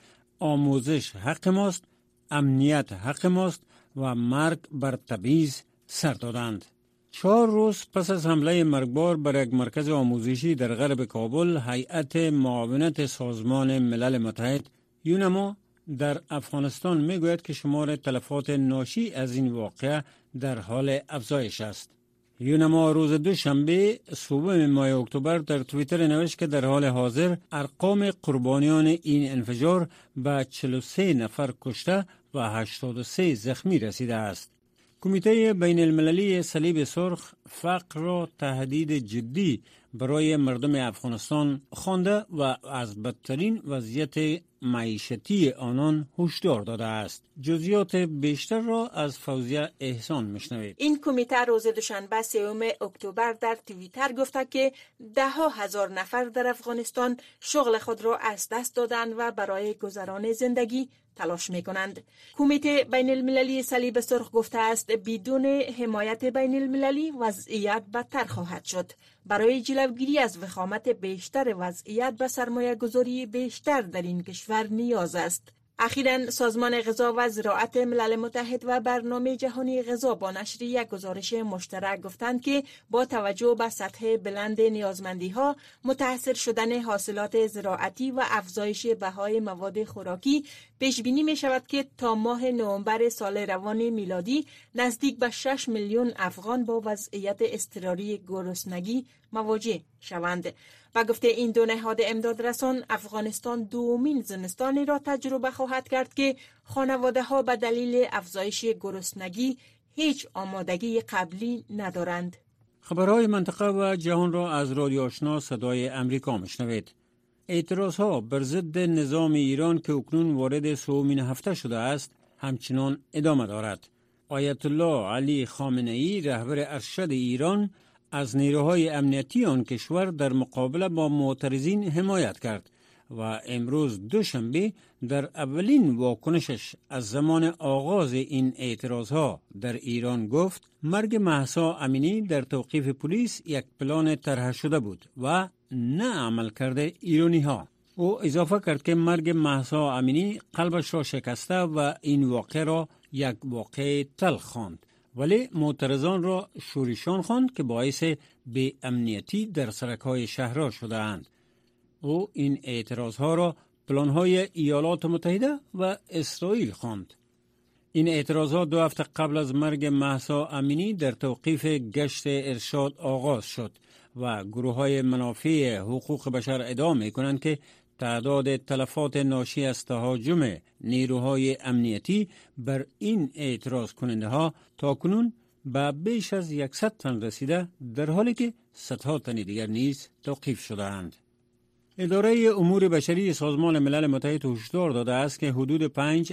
آموزش حق ماست، امنیت حق ماست و مرگ بر تبعیض سر دادند. 4 روز پس از حمله مرگبار بر یک مرکز آموزشی در غرب کابل، هیئت معاونت سازمان ملل متحد یونما در افغانستان میگوید که شمار تلفات ناشی از این واقعه در حال افزایش است. یونما روز دوشنبه 3 ماه اکتبر در توییتر نوشت که در حال حاضر ارقام قربانیان این انفجار به 43 نفر کشته و 83 زخمی رسیده است. کمیته بین المللی صلیب سرخ فقر را تهدید جدی برای مردم افغانستان خوانده و از بدترین وضعیت معیشتی آنان هشدار داده است. جزئیات بیشتر را از فوزیه احسان میشنوید. این کمیته روز دوشنبه 3 اکتبر در توییتر گفته که 10,000 نفر در افغانستان شغل خود را از دست دادند و برای گذران زندگی تلاش میکنند. کمیته بین المللی صلیب سرخ گفته است بدون حمایت بین المللی وضعیت بدتر خواهد شد. برای جلوگیری از وخامت بیشتر وضعیت و سرمایه گذاری بیشتر در این کشور نیاز است. اخیراً سازمان غذا و زراعت ملل متحد و برنامه جهانی غذا با نشر یک گزارش مشترک گفتند که با توجه به سطح بلند نیازمندی‌ها، متأثر شدن حاصلات زراعتی و افزایش بهای مواد خوراکی، پیش بینی می شود که تا ماه نوامبر سال روان میلادی نزدیک به 6 میلیون افغان با وضعیت اضطراری گرسنگی مواجه شوند. و گفته این دو نهاد امدادرسان افغانستان دومین زمستانی را تجربه خواهد کرد که خانواده ها به دلیل افزایش گرسنگی هیچ آمادگی قبلی ندارند. خبرهای منطقه و جهان را از رادیو آشنا صدای امریکا میشنوید. اعتراض ها بر ضد نظام ایران که اکنون وارد 3مین هفته شده است همچنان ادامه دارد. آیت الله علی خامنه ای رهبر ارشد ایران از نیروهای امنیتی آن کشور در مقابله با معترضین حمایت کرد و امروز دوشنبه در اولین واکنشش از زمان آغاز این اعتراضها در ایران گفت مرگ مهسا امینی در توقیف پلیس یک پلان طرح شده بود و نه عمل کرده ایرانی ها. او اضافه کرد که مرگ مهسا امینی قلبش را شکسته و این واقعه را یک واقعه تلخ خواند، ولی معترضان را شورشان خواند که باعث بی امنیتی در سرک‌های شهرها شده اند. او این اعتراضها را پلان‌های ایالات متحده و اسرائیل خواند. این اعتراضات 2 هفته قبل از مرگ مهسا امینی در توقیف گشت ارشاد آغاز شد و گروه‌های منافع حقوق بشر ادعا می‌کنند که تعداد تلفات ناشی از تهاجم نیروهای امنیتی بر این اعتراض کننده ها تاکنون به بیش از 100 تن رسیده، در حالی که صدها تن دیگر نیز توقیف شده‌اند. اداره امور بشری سازمان ملل متحد هشدار داده است که حدود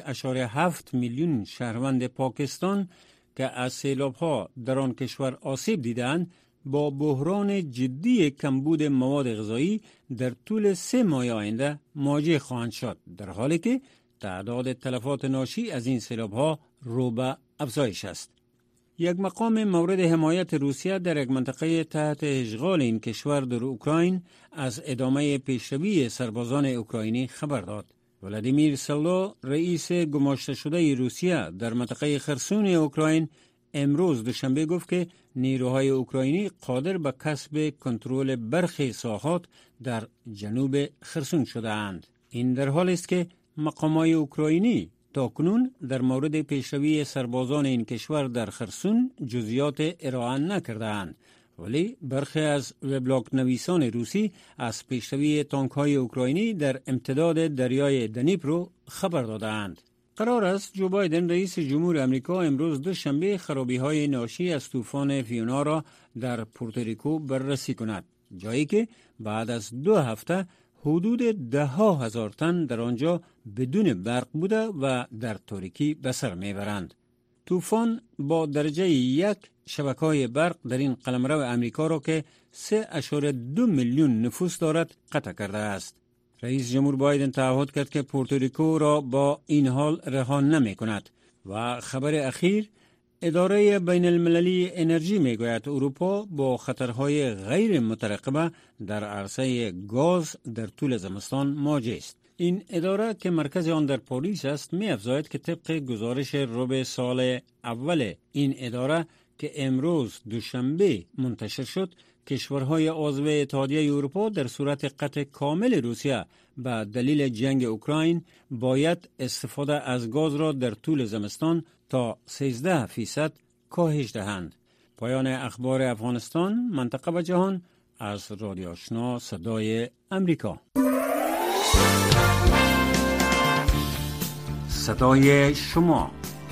5.7 میلیون شهروند پاکستان که از سیلاب‌ها در آن کشور آسیب دیدند با بحران جدی کمبود مواد غذایی در طول 3 ماه آینده مواجه خواهند شد، در حالی که تعداد تلفات ناشی از این سیلاب‌ها رو به افزایش است. یک مقام مورد حمایت روسیه در یک منطقه تحت اشغال این کشور در اوکراین از ادامه پیشروی سربازان اوکراینی خبر داد. ولادیمیر سالا، رئیس گماشته شده روسیه در منطقه خرسون اوکراین، امروز دوشنبه گفت که نیروهای اوکراینی قادر به کسب کنترل برخی ساحات در جنوب خرسون شده اند. این در حالی است که مقامات اوکراینی تاکنون در مورد پیشروی سربازان این کشور در خرسون جزئیات ارائه نکرده‌اند، ولی برخی از وبلاگ نویسان روسی از پیشروی تانک‌های اوکراینی در امتداد دریای دنیپرو خبر داده‌اند. قرار است جو بایدن رئیس جمهور آمریکا امروز دوشنبه خرابی‌های ناشی از طوفان فیونا را در پورتوریکو بررسی کند، جایی که بعد از 2 هفته حدود 10,000 تن در آنجا بدون برق بوده و در تاریکی به سر میبرند. طوفان با درجه 1 شبکه‌های برق در این قلمرو آمریکا را که 3.2 میلیون نفوس دارد قطع کرده است. رئیس جمهور بایدن تعهد کرد که پورتوریکو را با این حال رها نمی کند و خبر اخیر اداره بین المللی انرژی می گوید اروپا با خطرهای غیر مترقبه در عرصه گاز در طول زمستان مواجه است. این اداره که مرکز آن در پاریس است می افزاید که طبق گزارش ربع سال اول این اداره که امروز دوشنبه منتشر شد، کشورهای عضو اتحادیه اروپا در صورت قطع کامل روسیه به دلیل جنگ اوکراین باید استفاده از گاز را در طول زمستان تا 13% کاهش دهند. پایان اخبار افغانستان، منطقه و جهان از رادیو آشنا صدای امریکا. صدای شما،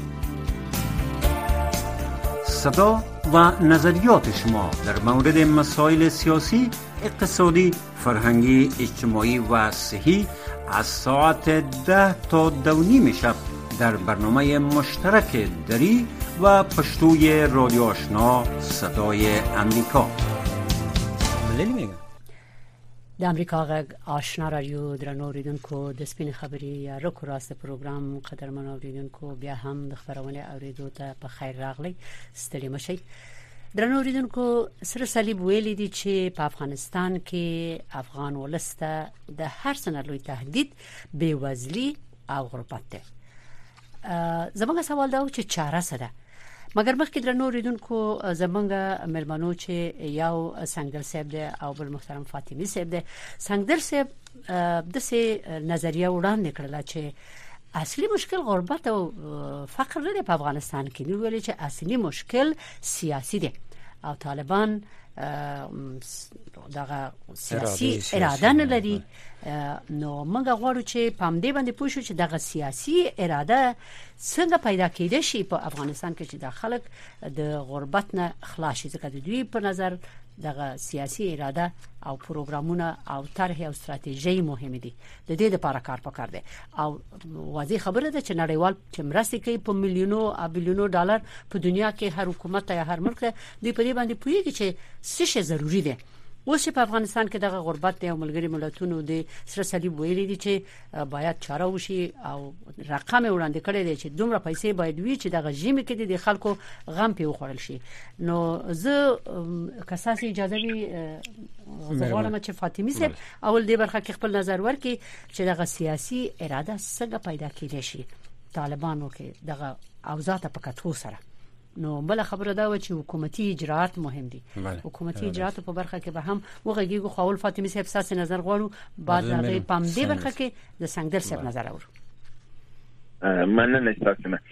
صدا و نظریات شما در مورد مسائل سیاسی، اقتصادی، فرهنگی، اجتماعی و صحی از ساعت 10 تا 2:30 شب در برنامه مشترک دری و پشتوی رادیو آشنا صدای امریکا. مللی میگم د امریکا غږ آشنا رادیو درنو اوریدونکو د سپین خبري رکو راست پروګرام قدرمن اوریدونکو بیا هم د خبرونه اوریدو ته په خیر راغلی. ستړي مشئ. درنو اوریدونکو سره صلیب ویلي دي چې په افغانستان کې افغان ولسته د هر څه نه لوی تهدید بېوزلي او غربت ده. زموږ سوال دا و چې چاره څه ده؟ مګر مخکې درنو اوریدونکو زمونږ ملمنو چې یو سنگدل صاحب ده او بل محترم فاطمی صاحب ده. سنگدل صاحب د سه نظریه وړاندې کړله چې اصلي مشکل غربت او فقر نه په افغانستان کې، نو ویل چې اصلي مشکل سیاسي ده او طالبان دغه سیاسي اراده نه لري. نو موږ غواړو چې پام دې باندې پوه شو چې دغه سیاسي اراده څنګه پیدا کېده شي په افغانستان کې چې د خلک د غربت نه خلاص شي، ځکه د دوی په نظر دغه سیاسي اراده او پروګرامونه او طرح او ستراتیژي مهمه دي. د دې لپاره کار پکار دی او واضح خبره ده چې نړیوال چې مرستې کوي په میلیونو او بیلیونو ډالر په دنیا کې هر حکومت یا هر ملک دوی په دې باندې پوهیږي چې څه شی ضروری دی. اوس په افغانستان کې دغه غربت او ملګری ملتونو د سره صلیب ویلي دي چې باید چاره وشي او رقم وړاندې کړی دی چې دومره پیسې باید وي چې دغه ژمه کې د خلکو غم په وخورل شي. نو زه کساسي اجازه وی زغوالم چې فاطمی صاحب اول دې برخه کې خپل نظر ورکړي چې دغه سیاسي اراده څنګه پیدا کېدای شي طالبانو کې دغه اوضاع په کتو سره. نو بل خبره دا و چې حکومتي اجرات مهم دي. حکومتي اجرات په برخه کې به هم وغږیږو. خپل فاطمی صاحب ساس نظر غواړو بعد هغه پام دې برخه کې د سنگدل صاحب نظر اورو. مننه تاسو نه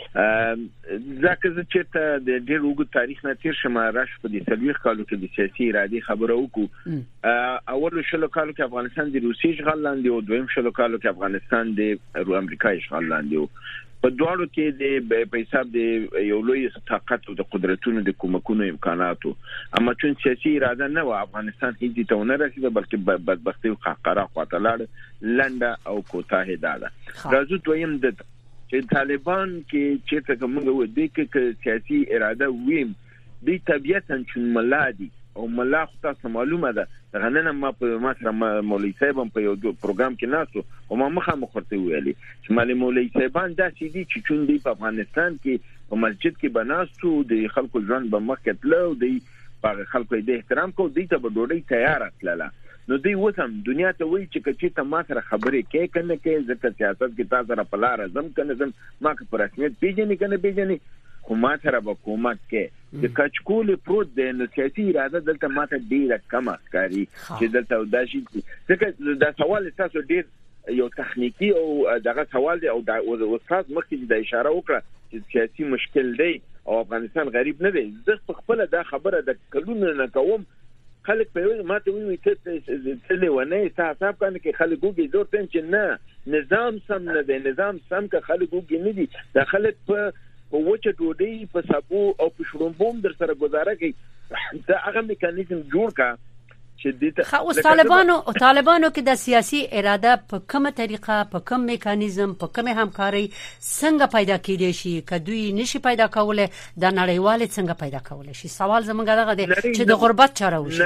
ځکه چې ته د ډېر وګړو تاریخ نه تیر شمه راش په دې سلوي کالو کې د سیاسي ارادي خبره وکړو اول شلو کالو کې افغانستان د روسي اشغال لاندې او دویم شلو کالو کې افغانستان د امریکا اشغال لاندې په دوړو کې د په حساب د یو لوی طاقت او د قدرتونو د کومکونو امکاناتو اما چون سیاسي اراده نه و افغانستان هیڅ ته نه رسیده بلکې بدبختی او قهقرا خواته لاړ لنډه او کوتاه ده راځو دویم د چې طالبان کې چې څنګه موږ د کې سیاسي اراده ویم د طبيعتا چې ملادي او ملا خو تاسو معلومه ده غننه ما په مصر مولوی صاحب په یو پروګرام کې ناسو او ما مخه مخورته ویلي چې مولوی صاحبان دا سې دي چې چون دی په افغانستان کې په مسجد کې بناستو د خلکو ژوند به مخکې تلو دی په خلکو د احترام کو دی ته به ډوډۍ تیار کړله نو دی وسم دنیا ته وایي چې ته ما سره خبرې کې کنه کې ځکه سیاست کې تاسو را په لار ازم کنه ما که په رسمیت پیژنې کنه پیژنې خو ما سره به کومک کې د کچکول پروت د نو سیاسي اراده دلته ماته ډیره کم ښکاري چې دلته دا شي ځکه دا سوال تاسو ډیر یو تخنیکی او دغه سوال دی او د استاد مخکې د اشاره وکړه چې سیاسي مشکل دی او افغانستان غریب نه دی زه خپل دا خبره د کلونو نه کوم خلک په ماته وی ته ونه حساب کنه کې خلک وګي زور تم چې نه نظام سم نه دی نظام سم که خلک وګي نه دي دا خلک په وچه ډوډۍ په سابو او په شړومبوم در سره گزاره کوي دا هغه میکانیزم جوړ کا چې دته اوس طالبانو کې د سیاسي اراده په کومه طریقه په کوم میکانیزم په کومه همکاري څنګه پیدا کېدي شي کدوې نشي پیدا کوله د نړیوال څنګه پیدا کوله شي سوال زمونږ دغه دی چې د غربت چاره وشي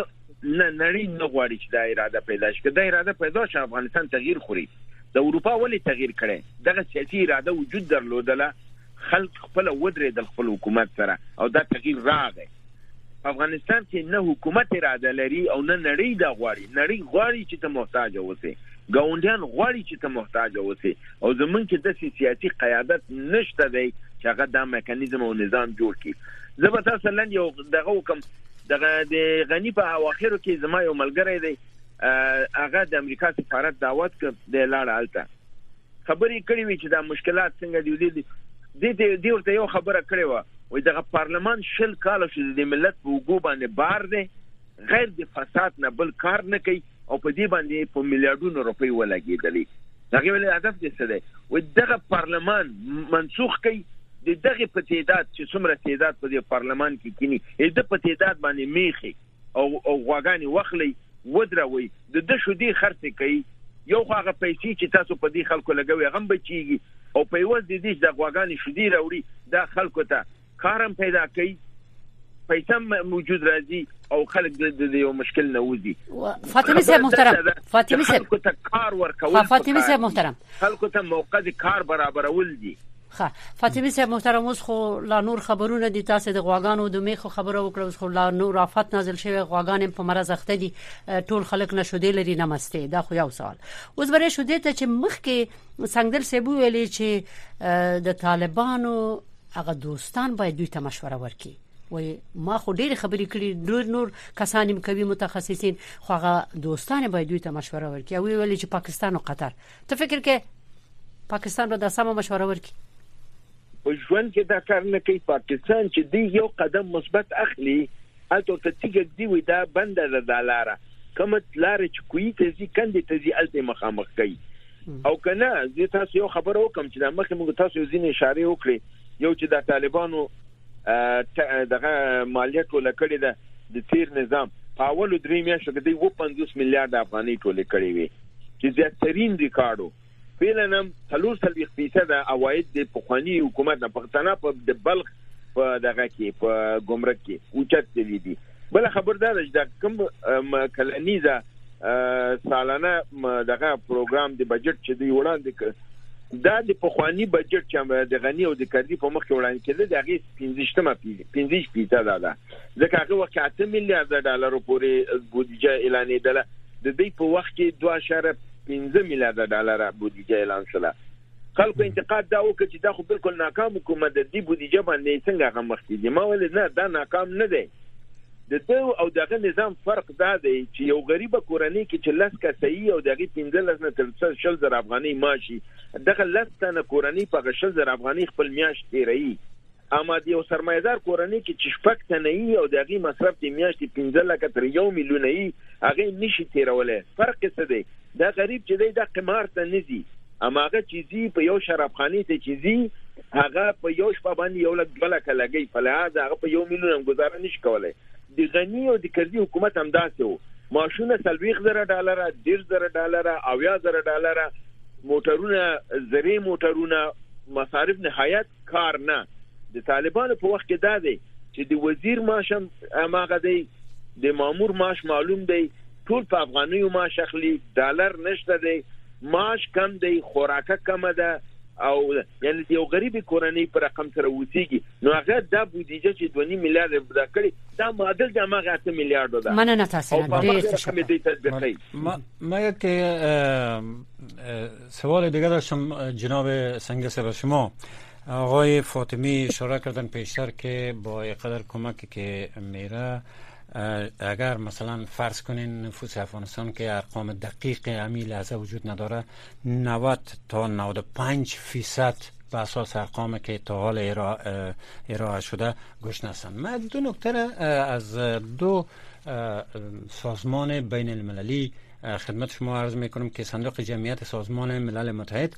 نړۍ نه غواړي چې د اراده پیدا شي د اراده پیدا شي افغانستان تغییر خوري د اروپا ولې تغییر کړي دغه سیاسي اراده وجود درلودله خلق خپل ودرې د خپل حکومت سره او دا تغییر راغی افغانستان کې نه حکومت اراده لري او نه نړۍ دا نړۍ غواړي چې ته محتاج اوسې ګاونډیان غواړي چې ته محتاج اوسې او زمونږ کې د سیاسي قیادت نشته دی چې هغه دا میکانیزم او نظام جوړ کړي زه به تاسو لاندې یو دغه وکم دغه د غنی په اواخرو کې زما یو ملګری دی هغه د امریکا سفارت دعوت کړ د لاړ الته خبرې کړې وي چې دا مشکلات څنګه دي دې ورته یو خبره کړې و وای دغه پارلمان شل کال چې د ملت په وګو باندې بار دی غیر د فساد نه بل کار نه کوي او په دې باندې په میلیارډونو روپۍ ولګېدلې هغه ول هدف دې څه دی و دغه پارلمان منسوخ کړي دغه په تعداد چې څومره تعداد په دې پارلمان کې کینی د په تعداد باندې میخي او غواګانی وخلی ودروي د شو دي خرڅ کوي یو هغه پیسې چې تاسو په دې خلکو لګوي غم بچيږي او په یوه د دې د غواګانی شودي راوړي دا خلکو ته کارم پیدا کوي پیسې موجود راځي او خلک د یو مشکل نه وځي فاطمه صاحب محترم فاطمه صاحب خلکو ته کار ورکول فاطمه صاحب محترم خلکو ته موقع د کار برابرول دي فاطمه صاحب محترم اوس خو لا نور خبرونه دي تاسو د غواګانو د میخو خبره وکړو خو لا نور آفات نازل شوی غواګان په مرز اخته دي ټول خلک نشودي لري نمسته دا خو یو سوال اوس بره شو دي ته چې مخ کې څنګه سبو ویلي چې د طالبانو هغه دوستان باید دوی ته مشوره ورکړي وای ما خو ډېر خبرې کړې نور کسان کوي متخصصین خو هغه دوستان باید دوی ته مشوره ورکړي او ویلي چې پاکستان او قطر ته فکر کې پاکستان به د سمه مشوره ورکړي په ژوند کې دا کار نه کوي پاکستان چې دی یو قدم مثبت اخلي الته ته تیګ دی وي دا بنده د لاره کوم لاره چې کوی ته ځي کندې ته ځي الته مخامخ کوي او کنه زه تاسو یو خبر وکم چې د مخه موږ تاسو ځینې اشاره وکړي یو چې د طالبانو دغه مالیات ولکړي د تیر نظام په اولو درې میاشتو کې دی 50 میلیارډ افغانۍ ټولې کړې وي چې زیاترین ریکارډو فعلاً 30% عواید د پخوانی حکومت نه پښتنه په د بلخ په دغه کې په ګمرک کې اوچت دي بل خبردار چې کوم کلنیزه سالانه دغه پروګرام د بجټ چې دی وړاندې دا د پخوانی بجټ چې د غنی او د کردی په مخ کې وړاندې کړي د هغه 15% ده ځکه هغه وخت 8 میلیارډ ډالر پورې بودیجه اعلانېدله د دې په وخت کې 2.15 میلیارډ ډالر بودیجه اعلان شوه خلکو انتقاد دا وکړي چې دا خو بالکل ناکام حکومت دی بودیجه باندې څنګه هغه مخکې دي ما ول نه دا ناکام نه دی د دو او دغه نظام فرق دا دی چې یو غریب کورنۍ کې چې لس کسې او دغه 15 نه تر 100 افغاني ماشي دغه لس تنه کورنۍ په 100 افغاني خپل میاشت تیري اما د یو سرمایدار کورنۍ کې چې شپږ تنه او دغه مصرف د میاشت 15 لک تر 1 میلیون هغه نشي تیرولای. فرق څه دی؟ دا غریب چې دی د قمار ته نزي اما هغه چیزی په یو شرابخانه ته چیزی هغه په یو شپه باندې یو لک بلک لګي فلهذا هغه په 1 میلیون گزاره نشي کولای. د غنی او د کرزي حکومت هم داسې وو ماشونه $40,000 $10,000 $80,000 موټرونه زری موټرونه مصارف نهایت کار نه. د طالبانو په وخت کې دا دی چې د وزیر معاش هغه دی د مامور معاش معلوم دی ټول په افغانیو معاش اخلي ډالر نشته دی معاش کم دی خوراکه کم ده او یعنی یو غریب کورنۍ پر رقم سره وځيږي نو هغه د بودیجه چې 2.5 میلیارډ بده کړی دا معادل د هغه 8 میلیارډ ده. مننه تاسو نه ما یک سوال دیگه داشتم جناب سنگس به شما. آقای فاطمی اشاره کردن پیشتر که با یک قدر کمکی که میره اگر مثلا فرض کنین نفوس افغانستان که ارقام دقیق همی لحظه وجود نداره 90 تا 95% به اساس ارقامی که تا حال ارائه شده گشنه هستند. من دو نکته از دو سازمان بین المللی خدمت شما عرض میکنم که صندوق جمعیت سازمان ملل متحد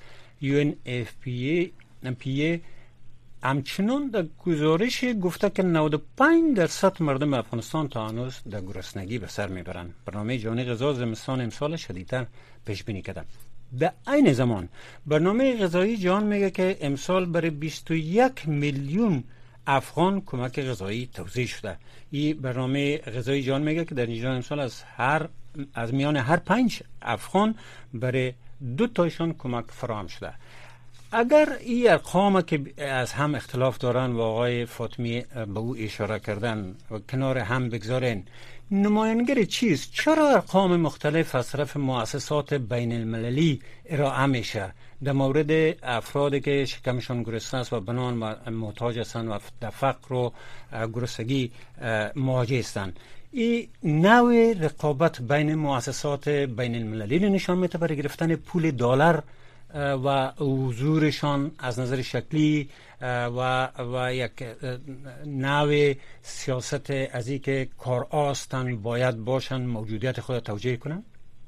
UNFPA همچنان در گزارش گفته که 95% مردم افغانستان تا هنوز در گرسنگی به سر میبرند. برنامه جهانی غذا زمستان امسال شدیدتر پیش بینی کرده. در عین زمان برنامه غذایی جهان میگه که امسال برای 21 میلیون افغان کمک غذایی توزیع شده. این برنامه غذایی جهان میگه که در ایران امسال از میان هر 5 افغان برای 2 تایشان کمک فراهم شده. اگر این ارقام که از هم اختلاف دارن و آقای فاطمی به او اشاره کردن و کنار هم بگذارن نمایانگر چیست؟ چرا ارقام مختلف از طرف مؤسسات بین المللی ارائه میشه در مورد افرادی که شکمشان گرسنه است و بنان محتاج هستند و در فقر و گرسنگی مواجه هستند؟ این نوع رقابت بین مؤسسات بین المللی نشان میده برای گرفتن پول دلار و حضورشان از نظر شکلی و یک نوع سیاست از این که کارآستن باید باشن موجودیت خود توجیه کنن؟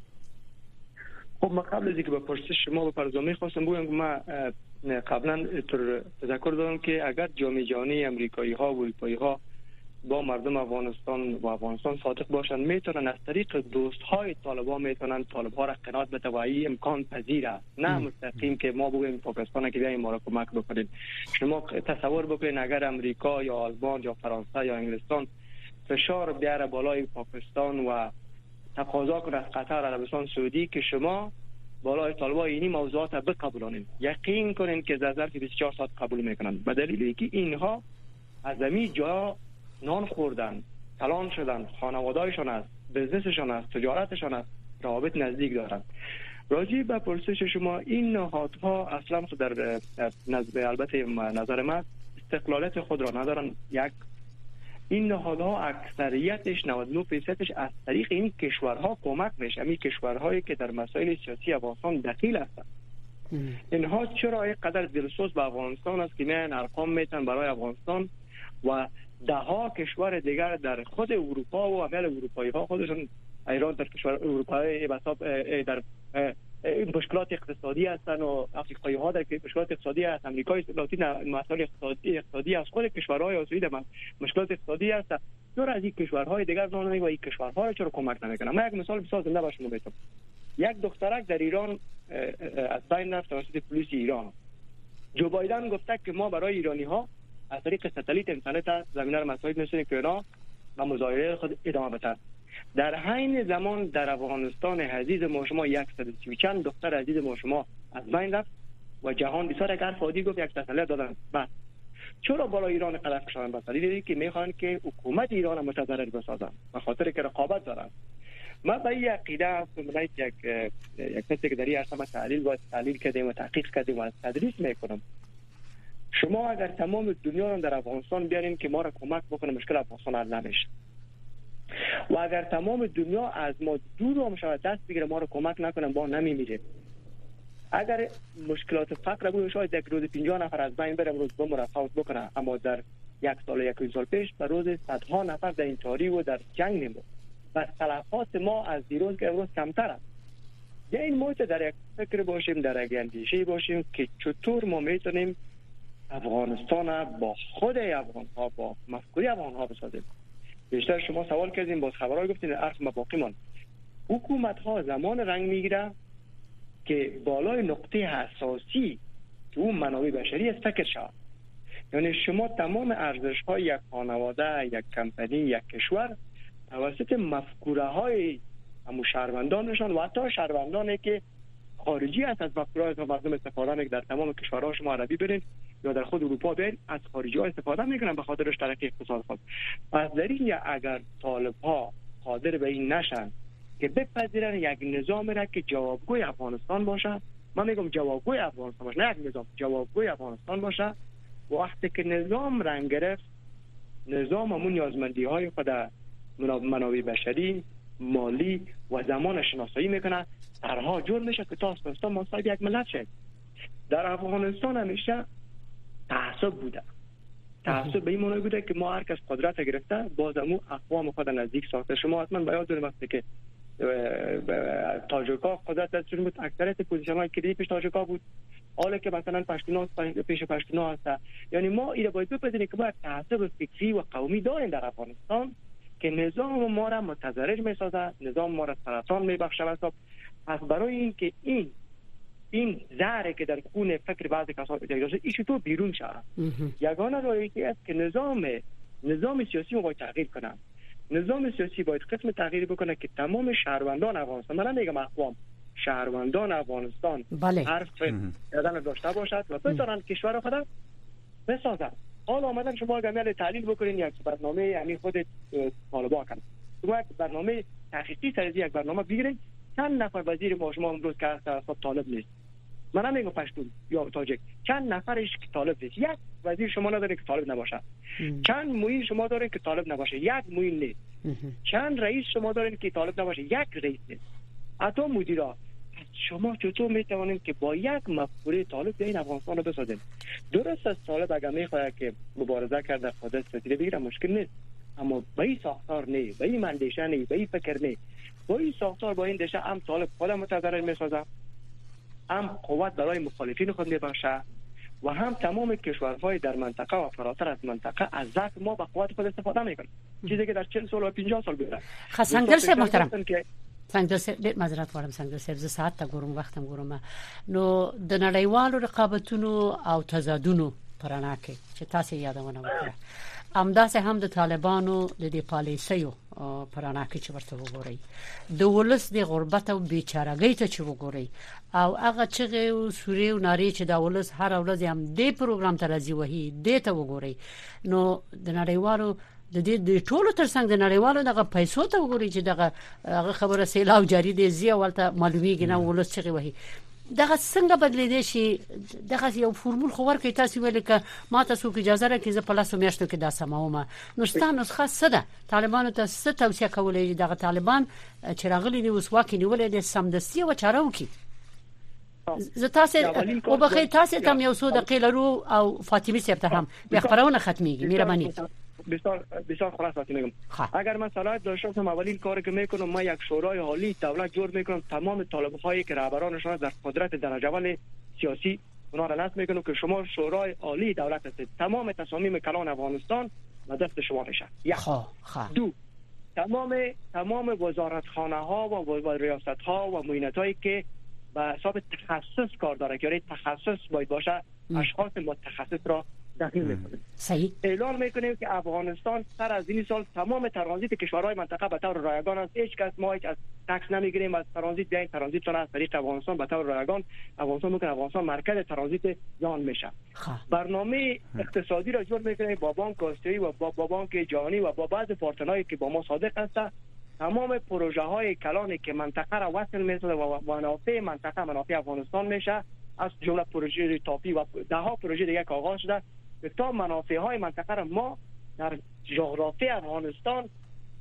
خب من قبل از اینکه به پرسش شما بپردازم خواستم بگم که من قبلا تذکر دارم که اگر جامعه جهانی امریکایی ها و اروپایی ها با مردم افغانستان و افغانستان صادق باشن میتونن از طریق دوست های طالبان میتونن طالب ها را قناعت بده و این امکان پذیر است نه مستقیم که ما بگیم پاکستان که بیاین ما را کمک بکنید. شما تصور بکنید اگر امریکا یا آلمان یا فرانسه یا انگلستان فشار بیاره بالای پاکستان و تقاضا کنه از قطر عربستان سعودی که شما بالای طالبان اینی موضوعات بقبولانید یقین کنین که در ظرف 24 ساعت قبول میکنن به دلیلی که اینها از همین جا نان خوردن، کلان شدن، خانواده‌شان است، بزنسشان است، تجارتشان است، روابط نزدیک دارند. راجع به پرسش شما این نهادها اصلا در البته نظر من استقلالیت خود را ندارن. یک این نهادها اکثریتش 99%ش از طریق این کشورها کمک میشه. این کشورهایی که در مسائل سیاسی افغانستان دخیل هستند. اینها چرا اینقدر دلسوز به افغانستان است که میان ارقام میتن برای افغانستان و ده ها کشور دیگر در خود اروپا و اول اروپایی ها خودشون ایران در کشور اروپایی در مشکلات اقتصادی هستن و افریقایی ها در مشکلات اقتصادی هست، امریکای لاتین مسائل اقتصادی از خود کشورهای آسیایی در مشکلات اقتصادی هست. چرا از این کشورهای دیگر زانه و این کشورها را چرا کمک نمیکنن؟ من یک مثال بسیار زنده براتون میگم. یک دخترک در ایران از بین رفت توسط پلیس ایران. جو بایدن گفته که ما برای ایرانی ها از طریق ستلیت اینترنت زمینه را مساعد می‌سازیم که اونا و مظاهره خود ادامه بدن. در حین زمان در افغانستان عزیز ما شما 130 چند دختر عزیز ما شما از بین رفت و جهان بسیار اگر فادی گفت یک تسلیت دادن. بعد چرا بالا ایران قدر فشارن بسازید که میخوان که حکومت ایران متضرر بسازن به خاطر که رقابت دارن. ما به این عقیده هستم یک کسی که در این عرصه تحلیل کردیم و تحقیق کردیم و تدریس میکنم. شما اگر تمام دنیا رو در افغانستان بیارین که ما را کمک بکنه مشکل افغانستان حل نمیشه. و اگر تمام دنیا از ما دور هم شود، دست بگیره ما رو کمک نکنه، ما نمیمیریم. اگر مشکلات فقر بود شاید یک روز 50 نفر از بین بره، روز بمره، فوت بکنه، اما در یک سال پیش به روز صدها نفر در این تاریخ و در جنگ میموند و تلفات ما از دیروز که امروز کمتر است. این موقع در یک فکر باشیم، در یک اندیشه باشیم که چطور ما میتونیم افغانستان با خود افغان ها، با مفکوری افغان ها بسازیم. بیشتر شما سوال کردیم، باز خبرهای گفتین، عرض باقی ماند. حکومت ها زمان رنگ میگیره که بالای نقطه حساسی که اون منابع بشری است فکر شود. یعنی شما تمام ارزش های یک خانواده، یک کمپانی، یک کشور توسط مفکوره های همون شهروندانشان و حتی شهروندانی که خارجی است از مفکوره های مردم استفاده میکنن. در تمام کشورها شما عربی برین یا در خود اروپا برین، از خارجی ها استفاده میکنن به خاطر ترقی اقتصاد خود. پس در این اگر طالب ها قادر به این نشن که بپذیرن یک نظام را که جوابگوی افغانستان باشه، من میگم جوابگوی افغانستان باشه، نه یک نظام، جوابگوی افغانستان باشه، وقتی که نظام رنگ گرفت، نظام همون نیازمندی های خود منابع بشری، مالی و زمان شناسایی میکنه، طرحها جور میشه که تا افغانستان ما صاحب یک ملت شد. در افغانستان همیشه تعصب بوده. تعصب به این معنی بوده که ما هر کس قدرت گرفته باز همون اقوام خود نزدیک ساخته. شما حتما به یاد دارید وقتی که تاجیک‌ها قدرت دستشون بود، اکثریت پوزیشن‌های کلیدی پیش تاجیک‌ها بود، حالا که مثلا پشتونا پیش پشتونا هست. یعنی ما اینو باید بپذیریم که ما تعصب فکری و قومی داریم در افغانستان که نظام ما را متضرر می‌سازه، نظام ما را سرطان می‌بخشه. پس برای اینکه این زهره که در خون فکر بعضی کسان اجازه ایش تو بیرون شود، یگانه راهی است که نظام سیاسی رو باید تغییر کنه. نظام سیاسی باید قسم تغییر بکنه که تمام شهروندان افغانستان، من نمیگم اقوام، شهروندان افغانستان حرف زدن داشته باشد و بتونن کشور خود بسازن. حالا آمدن شما گمیل تعلیل بکنین یک برنامه، یعنی خود طالبا کنن، شما یک برنامه تحقیقی سر یک برنامه بگیرین، چند نفر وزیر ما شما امروز که حساب طالب نیست، من نمیگم پشتون یا تاجیک، چند نفرش که طالب نیست، یک وزیر شما نداره که طالب نباشه، چند معین شما دارین که طالب نباشه، یک معین نیست، چند رئیس شما دارین که طالب نباشه، یک رئیس نیست، حتی مدیرا. شما چطور میتوانید که با یک مفکوره طالب این افغانستان رو بسازید؟ درست است طالب اگر میخواد که مبارزه کرده خودش فتیله بگیره مشکل نیست، اما به این ساختار نه، به این مندیشه نه، به این فکر نه. با این ساختار با این دشه هم طالب خودم متضرر میسازه، هم قوت برای مخالفین خود میبخشه و هم تمام کشورهای در منطقه و فراتر از منطقه از ضعف ما به قوت خود استفاده میکنه، چیزی که در 40 سال و 50 سال بوده. سنگدل صاحب محترم، سنگدل صاحب معذرت غواړم، سنگدل صاحب زه ساعت ته ګورم، وختم ګورم. نو د نړیوالو رقابتونو او تضادونو پرانا کې چې تاسو یادونه وکړه، همداسې هم د طالبانو د دې پالیسیو پرانا کې چې ورته وګورئ، د ولس د غربت او بیچارهګۍ ته چې وګورئ، او هغه چغې او سوري او ناري چې د ولس هر ورځ هم دې پروګرام ته راځي وهي دې ته وګورئ. نو د نړیوالو د ټولو ترڅنګ د نړیوالو دغه پیسو ته وګورئ چې دغه خبره سیلاو جاری دی زی ولته معلومیږي نه ولس چغې وهي. دغه څنګه بدلیدي شي؟ دغه یو فرمول خو ورکې تاسو ویل ک ما تاسو کې اجازه راکې ز په لاسو میاشتو کې دا سماومه نو ستاسو خاصه ده طالبانو ته څه توصیه کولې؟ دغه طالبان چې راغلي دي اوس واکې نیولې دي سمدستي و چارو کې زه تاسو او بخیر تاسو تم یو څو دقیقې لرو او فاطمه صاحب ته هم بیا خبرونه ختميږي. مهرباني. بسیار خلاص میگم، اگر من صلاحیت داشته باشم اولین کاری که میکنم من یک شورای عالی دولت جور میکنم، تمام طالب‌هایی که رهبرانشان در قدرت درجه اول سیاسی اونا را نصب میکنم که شما شورای عالی دولت هستید، تمام تصامیم کلان افغانستان به دست شما میشه. دو، تمام وزارتخانه ها و ریاست ها و معینت‌هایی که به حساب تخصص کار داره که تخصص باید باشه، اشخاص متخصص را داخل میکنیم. صحیح. اعلان میکنیم که افغانستان سر از این سال تمام ترانزیت کشورهای منطقه به طور رایگان است، هیچ کس ما هیچ از تکس نمیگیریم از ترانزیت، بیاین ترانزیت تون از طریق افغانستان به طور رایگان افغانستان میکنه، افغانستان مرکز ترانزیت جهان میشه. برنامه اقتصادی را جور میکنیم با بانک آسیایی و با بانک جهانی و با بعض پارتنرایی که با ما صادق هستند. تمام پروژه های کلانی که منطقه را وصل میسازه و منافع منطقه منافع افغانستان میشه، از جمله پروژه تاپی و ده ها پروژه دیگه که آغاز شده تا منافع های منطقه را ما در جغرافی افغانستان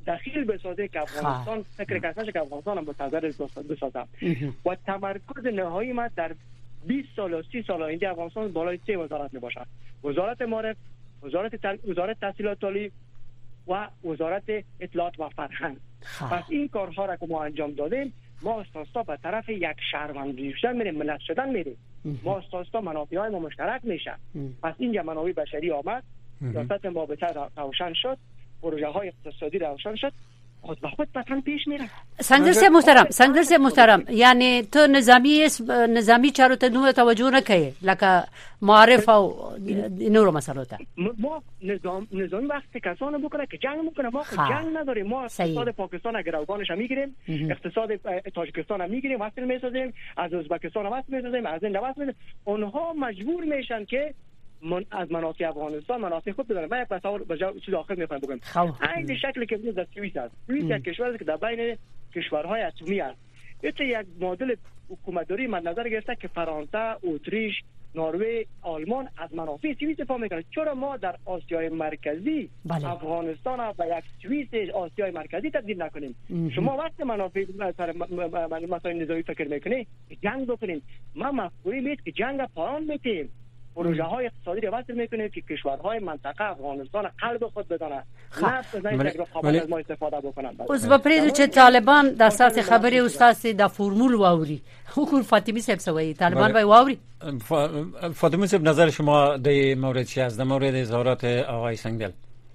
دخیل بسازه که افغانستان فکر کنه که افغانستان متضرر بسازه و تمرکز نهایی ما در 20 سال و 30 سال آینده افغانستان بالای 3 وزارت میباشد: وزارت معارف، وزارت تحصیلات عالی و وزارت اطلاعات و فرهنگ. پس این کارها را که ما انجام دادیم، ما استاستا به طرف یک شهروندی شدن میریم، ملت شدن میریم. ما استاستا منافع های ما مشترک میشن. پس اینجا منابع بشری آمد، سیاست ما بهتر روشن شد، پروژه های اقتصادی روشن شد، خود به خود بطن پیش میره. سنگدر سے محترم یعنی تو نظامی چارو ته نو توجه نه کوي لکه معارف او نورو مسائل ته. ما نظامی وقتی کسانو بکنه که جنگ میکنه، ما جنگ نداریم. ما اقتصاد پاکستان اگر افغانش میگیریم، اقتصاد تاجیکستان میگیریم، وصل میسازیم، از ازبکستان وصل میسازیم، از هند وصل میسازیم. اونها مجبور میشن که از منافع افغانستان منافع خود بدن. من یک تصور به چیز آخر میخوام بگم. این شکلی که در سوئیس است. سوئیس یک کشور است که در بین کشورهای اتمی است. یک مدل حکومتداری مد نظر گرفته که فرانسه، اتریش، نروژ، آلمان از منافع سوئیس دفاع میکنند. چرا ما در آسیای مرکزی افغانستان را به یک سوئیس آسیای مرکزی تبدیل نکنیم؟ شما وقتی منافع مسائل نظامی فکر میکنید جنگ بکنید. ما مفکوری میاد که جنگ پایان میدیم، پروژه های اقتصادی رو وصل میکنه که کشورهای منطقه افغانستان قلب خود بدانه، نفت بزنید که قابل از ما استفاده بکنن. اوس بپریدو چې طالبان د اساس خبري استاد د فرمول واوري حکومت فاطمی صاحب سوي طالبان وای واوري. فاطمی صاحب نظر شما در مورد چی است؟ در مورد اظهارات آقای سنگدل.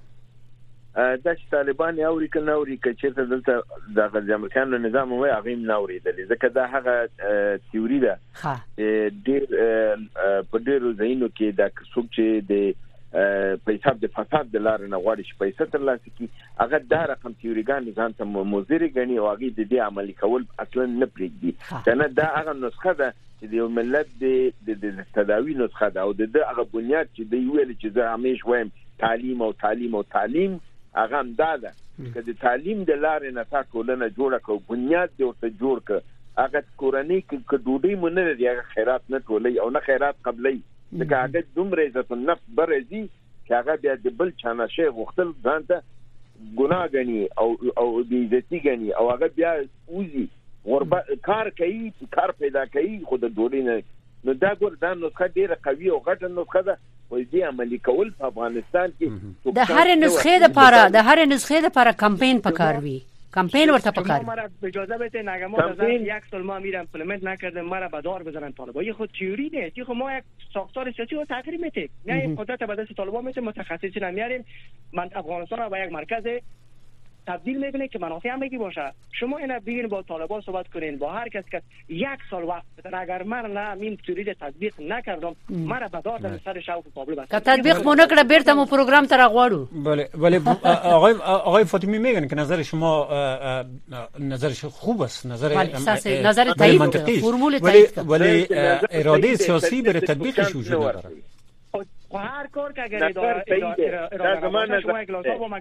دا چې طالبان یاوري که ناوري که چیرته دلته د امریکایانو نظام وای هغه هم ناورېدلی، ځکه دا هغه تیوري ده ډېر په ډېرو ځایونو کې دا څوک چې د په حساب د فساد د لارې نه غواړي چې پیسې ترلاسه کړي، هغه دا رقم تیوریګانې ځان ته مضرې ګڼي او هغې د دې عملي کول اصلا نه پرېږدي. که نه دا هغه نسخه ده چې د یو ملت د تداوي نسخه ده او د ده هغه بنیاد چې دوی ویلي چې زه همیش وایم تعلیم او تعلیم او تعلیم، هغه هم دا ده که د تعلیم د لارې نه تا ټولنه جوړه کړو، بنیاد دې ورته جوړ کړه. هغه کورنۍ که ډوډۍ مو نه لري هغه خیرات نه ټولوي او نه خیرات قبلوي، ځکه هغه دومره عزت النفس برځي چې هغه بیا د بل چا نه شی غوښتل ځان ته ګناه ګڼي او بېعزتي ګڼي او هغه بیا وځي کار کوي، کار پیدا کوي، خو د ډوډۍ نه. نو دا ګور دا نسخه ډېره قوي او غټه نسخه ده. دې عملي کول په افغانستان کې د هر نسخې لپاره کمپاین پکاروي، کمپین ورته پکار. مرا اجازه بده نگم ما از یک سال ما میرم امپلمنت نکردم، مرا به دار بزنن طالبا. یه خود تئوری نیست، خب ما یک ساختار سیاسی رو تغییر میدیم، نه قدرت به دست طالبا میده، متخصصین نمیاریم. من افغانستان رو به یک مرکز تبدیل میکنه که منافع همگی باشه. شما اینا بگین با طالبان صحبت کنین، با هر کس که یک سال وقت بده. اگر من نه این تئوری تطبیق نکردم، مرا به دار در سر شاو قابل بس. که تطبیق مو نکړه بیرته مو پروګرام تر غواړو. بله آقای فاطمی میگن که نظر شما نظرش خوب است، نظر تایید فرمول تایید، ولی اراده سیاسی برای تطبیقش وجود نداره. و هر کار که اگر اداره شما یک لازم با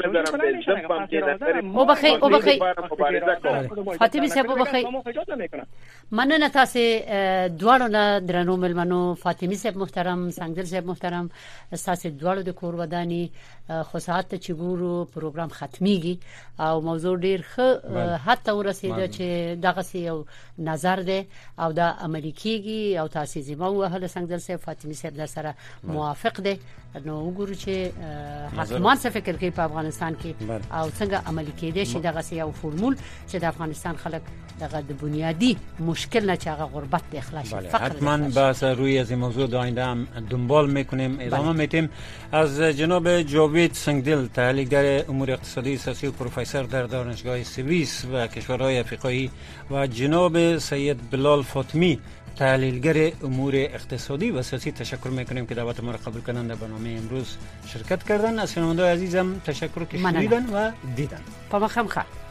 او بخی فاطمی صاحب بخی مننه تاسو دواړو نه درنو ملمنو فاطمی صاحب محترم، سنگدل صاحب محترم، تاسو دواړو د کور ودانی خو ساعت چې ګورو پروګرام ختميږي او موضوع ډیر ښه حتی ورسېده چې دغه یو نظر ده او دا عملي کیږي او تاسو زما وهله سنگدل صاحب فاطمی صاحب در سره موافق ده. نو وګورو چې حکومت څه فکر کوي په افغانستان کې او څنګه عملي کېدای شي دغه یو فرمول چې د افغانستان خلک دغه د بنیادی مشکل نه چې هغه غربت د اخلاص فقر. حتما بحث روی از این موضوع آینده هم دنبال میکنیم، ادامه میدیم. از جناب جاوید سنگدل تحلیلگر امور اقتصادی سیاسی و پروفسور در دانشگاه سوئیس و کشورهای افریقایی و جناب سید بلال فاطمی تحلیلگر امور اقتصادی و سیاسی تشکر میکنیم که دعوت ما را قبول کردن در برنامه امروز شرکت کردن. از شنوندگان عزیزم تشکر که شنیدن و دیدن. پامخم خیر.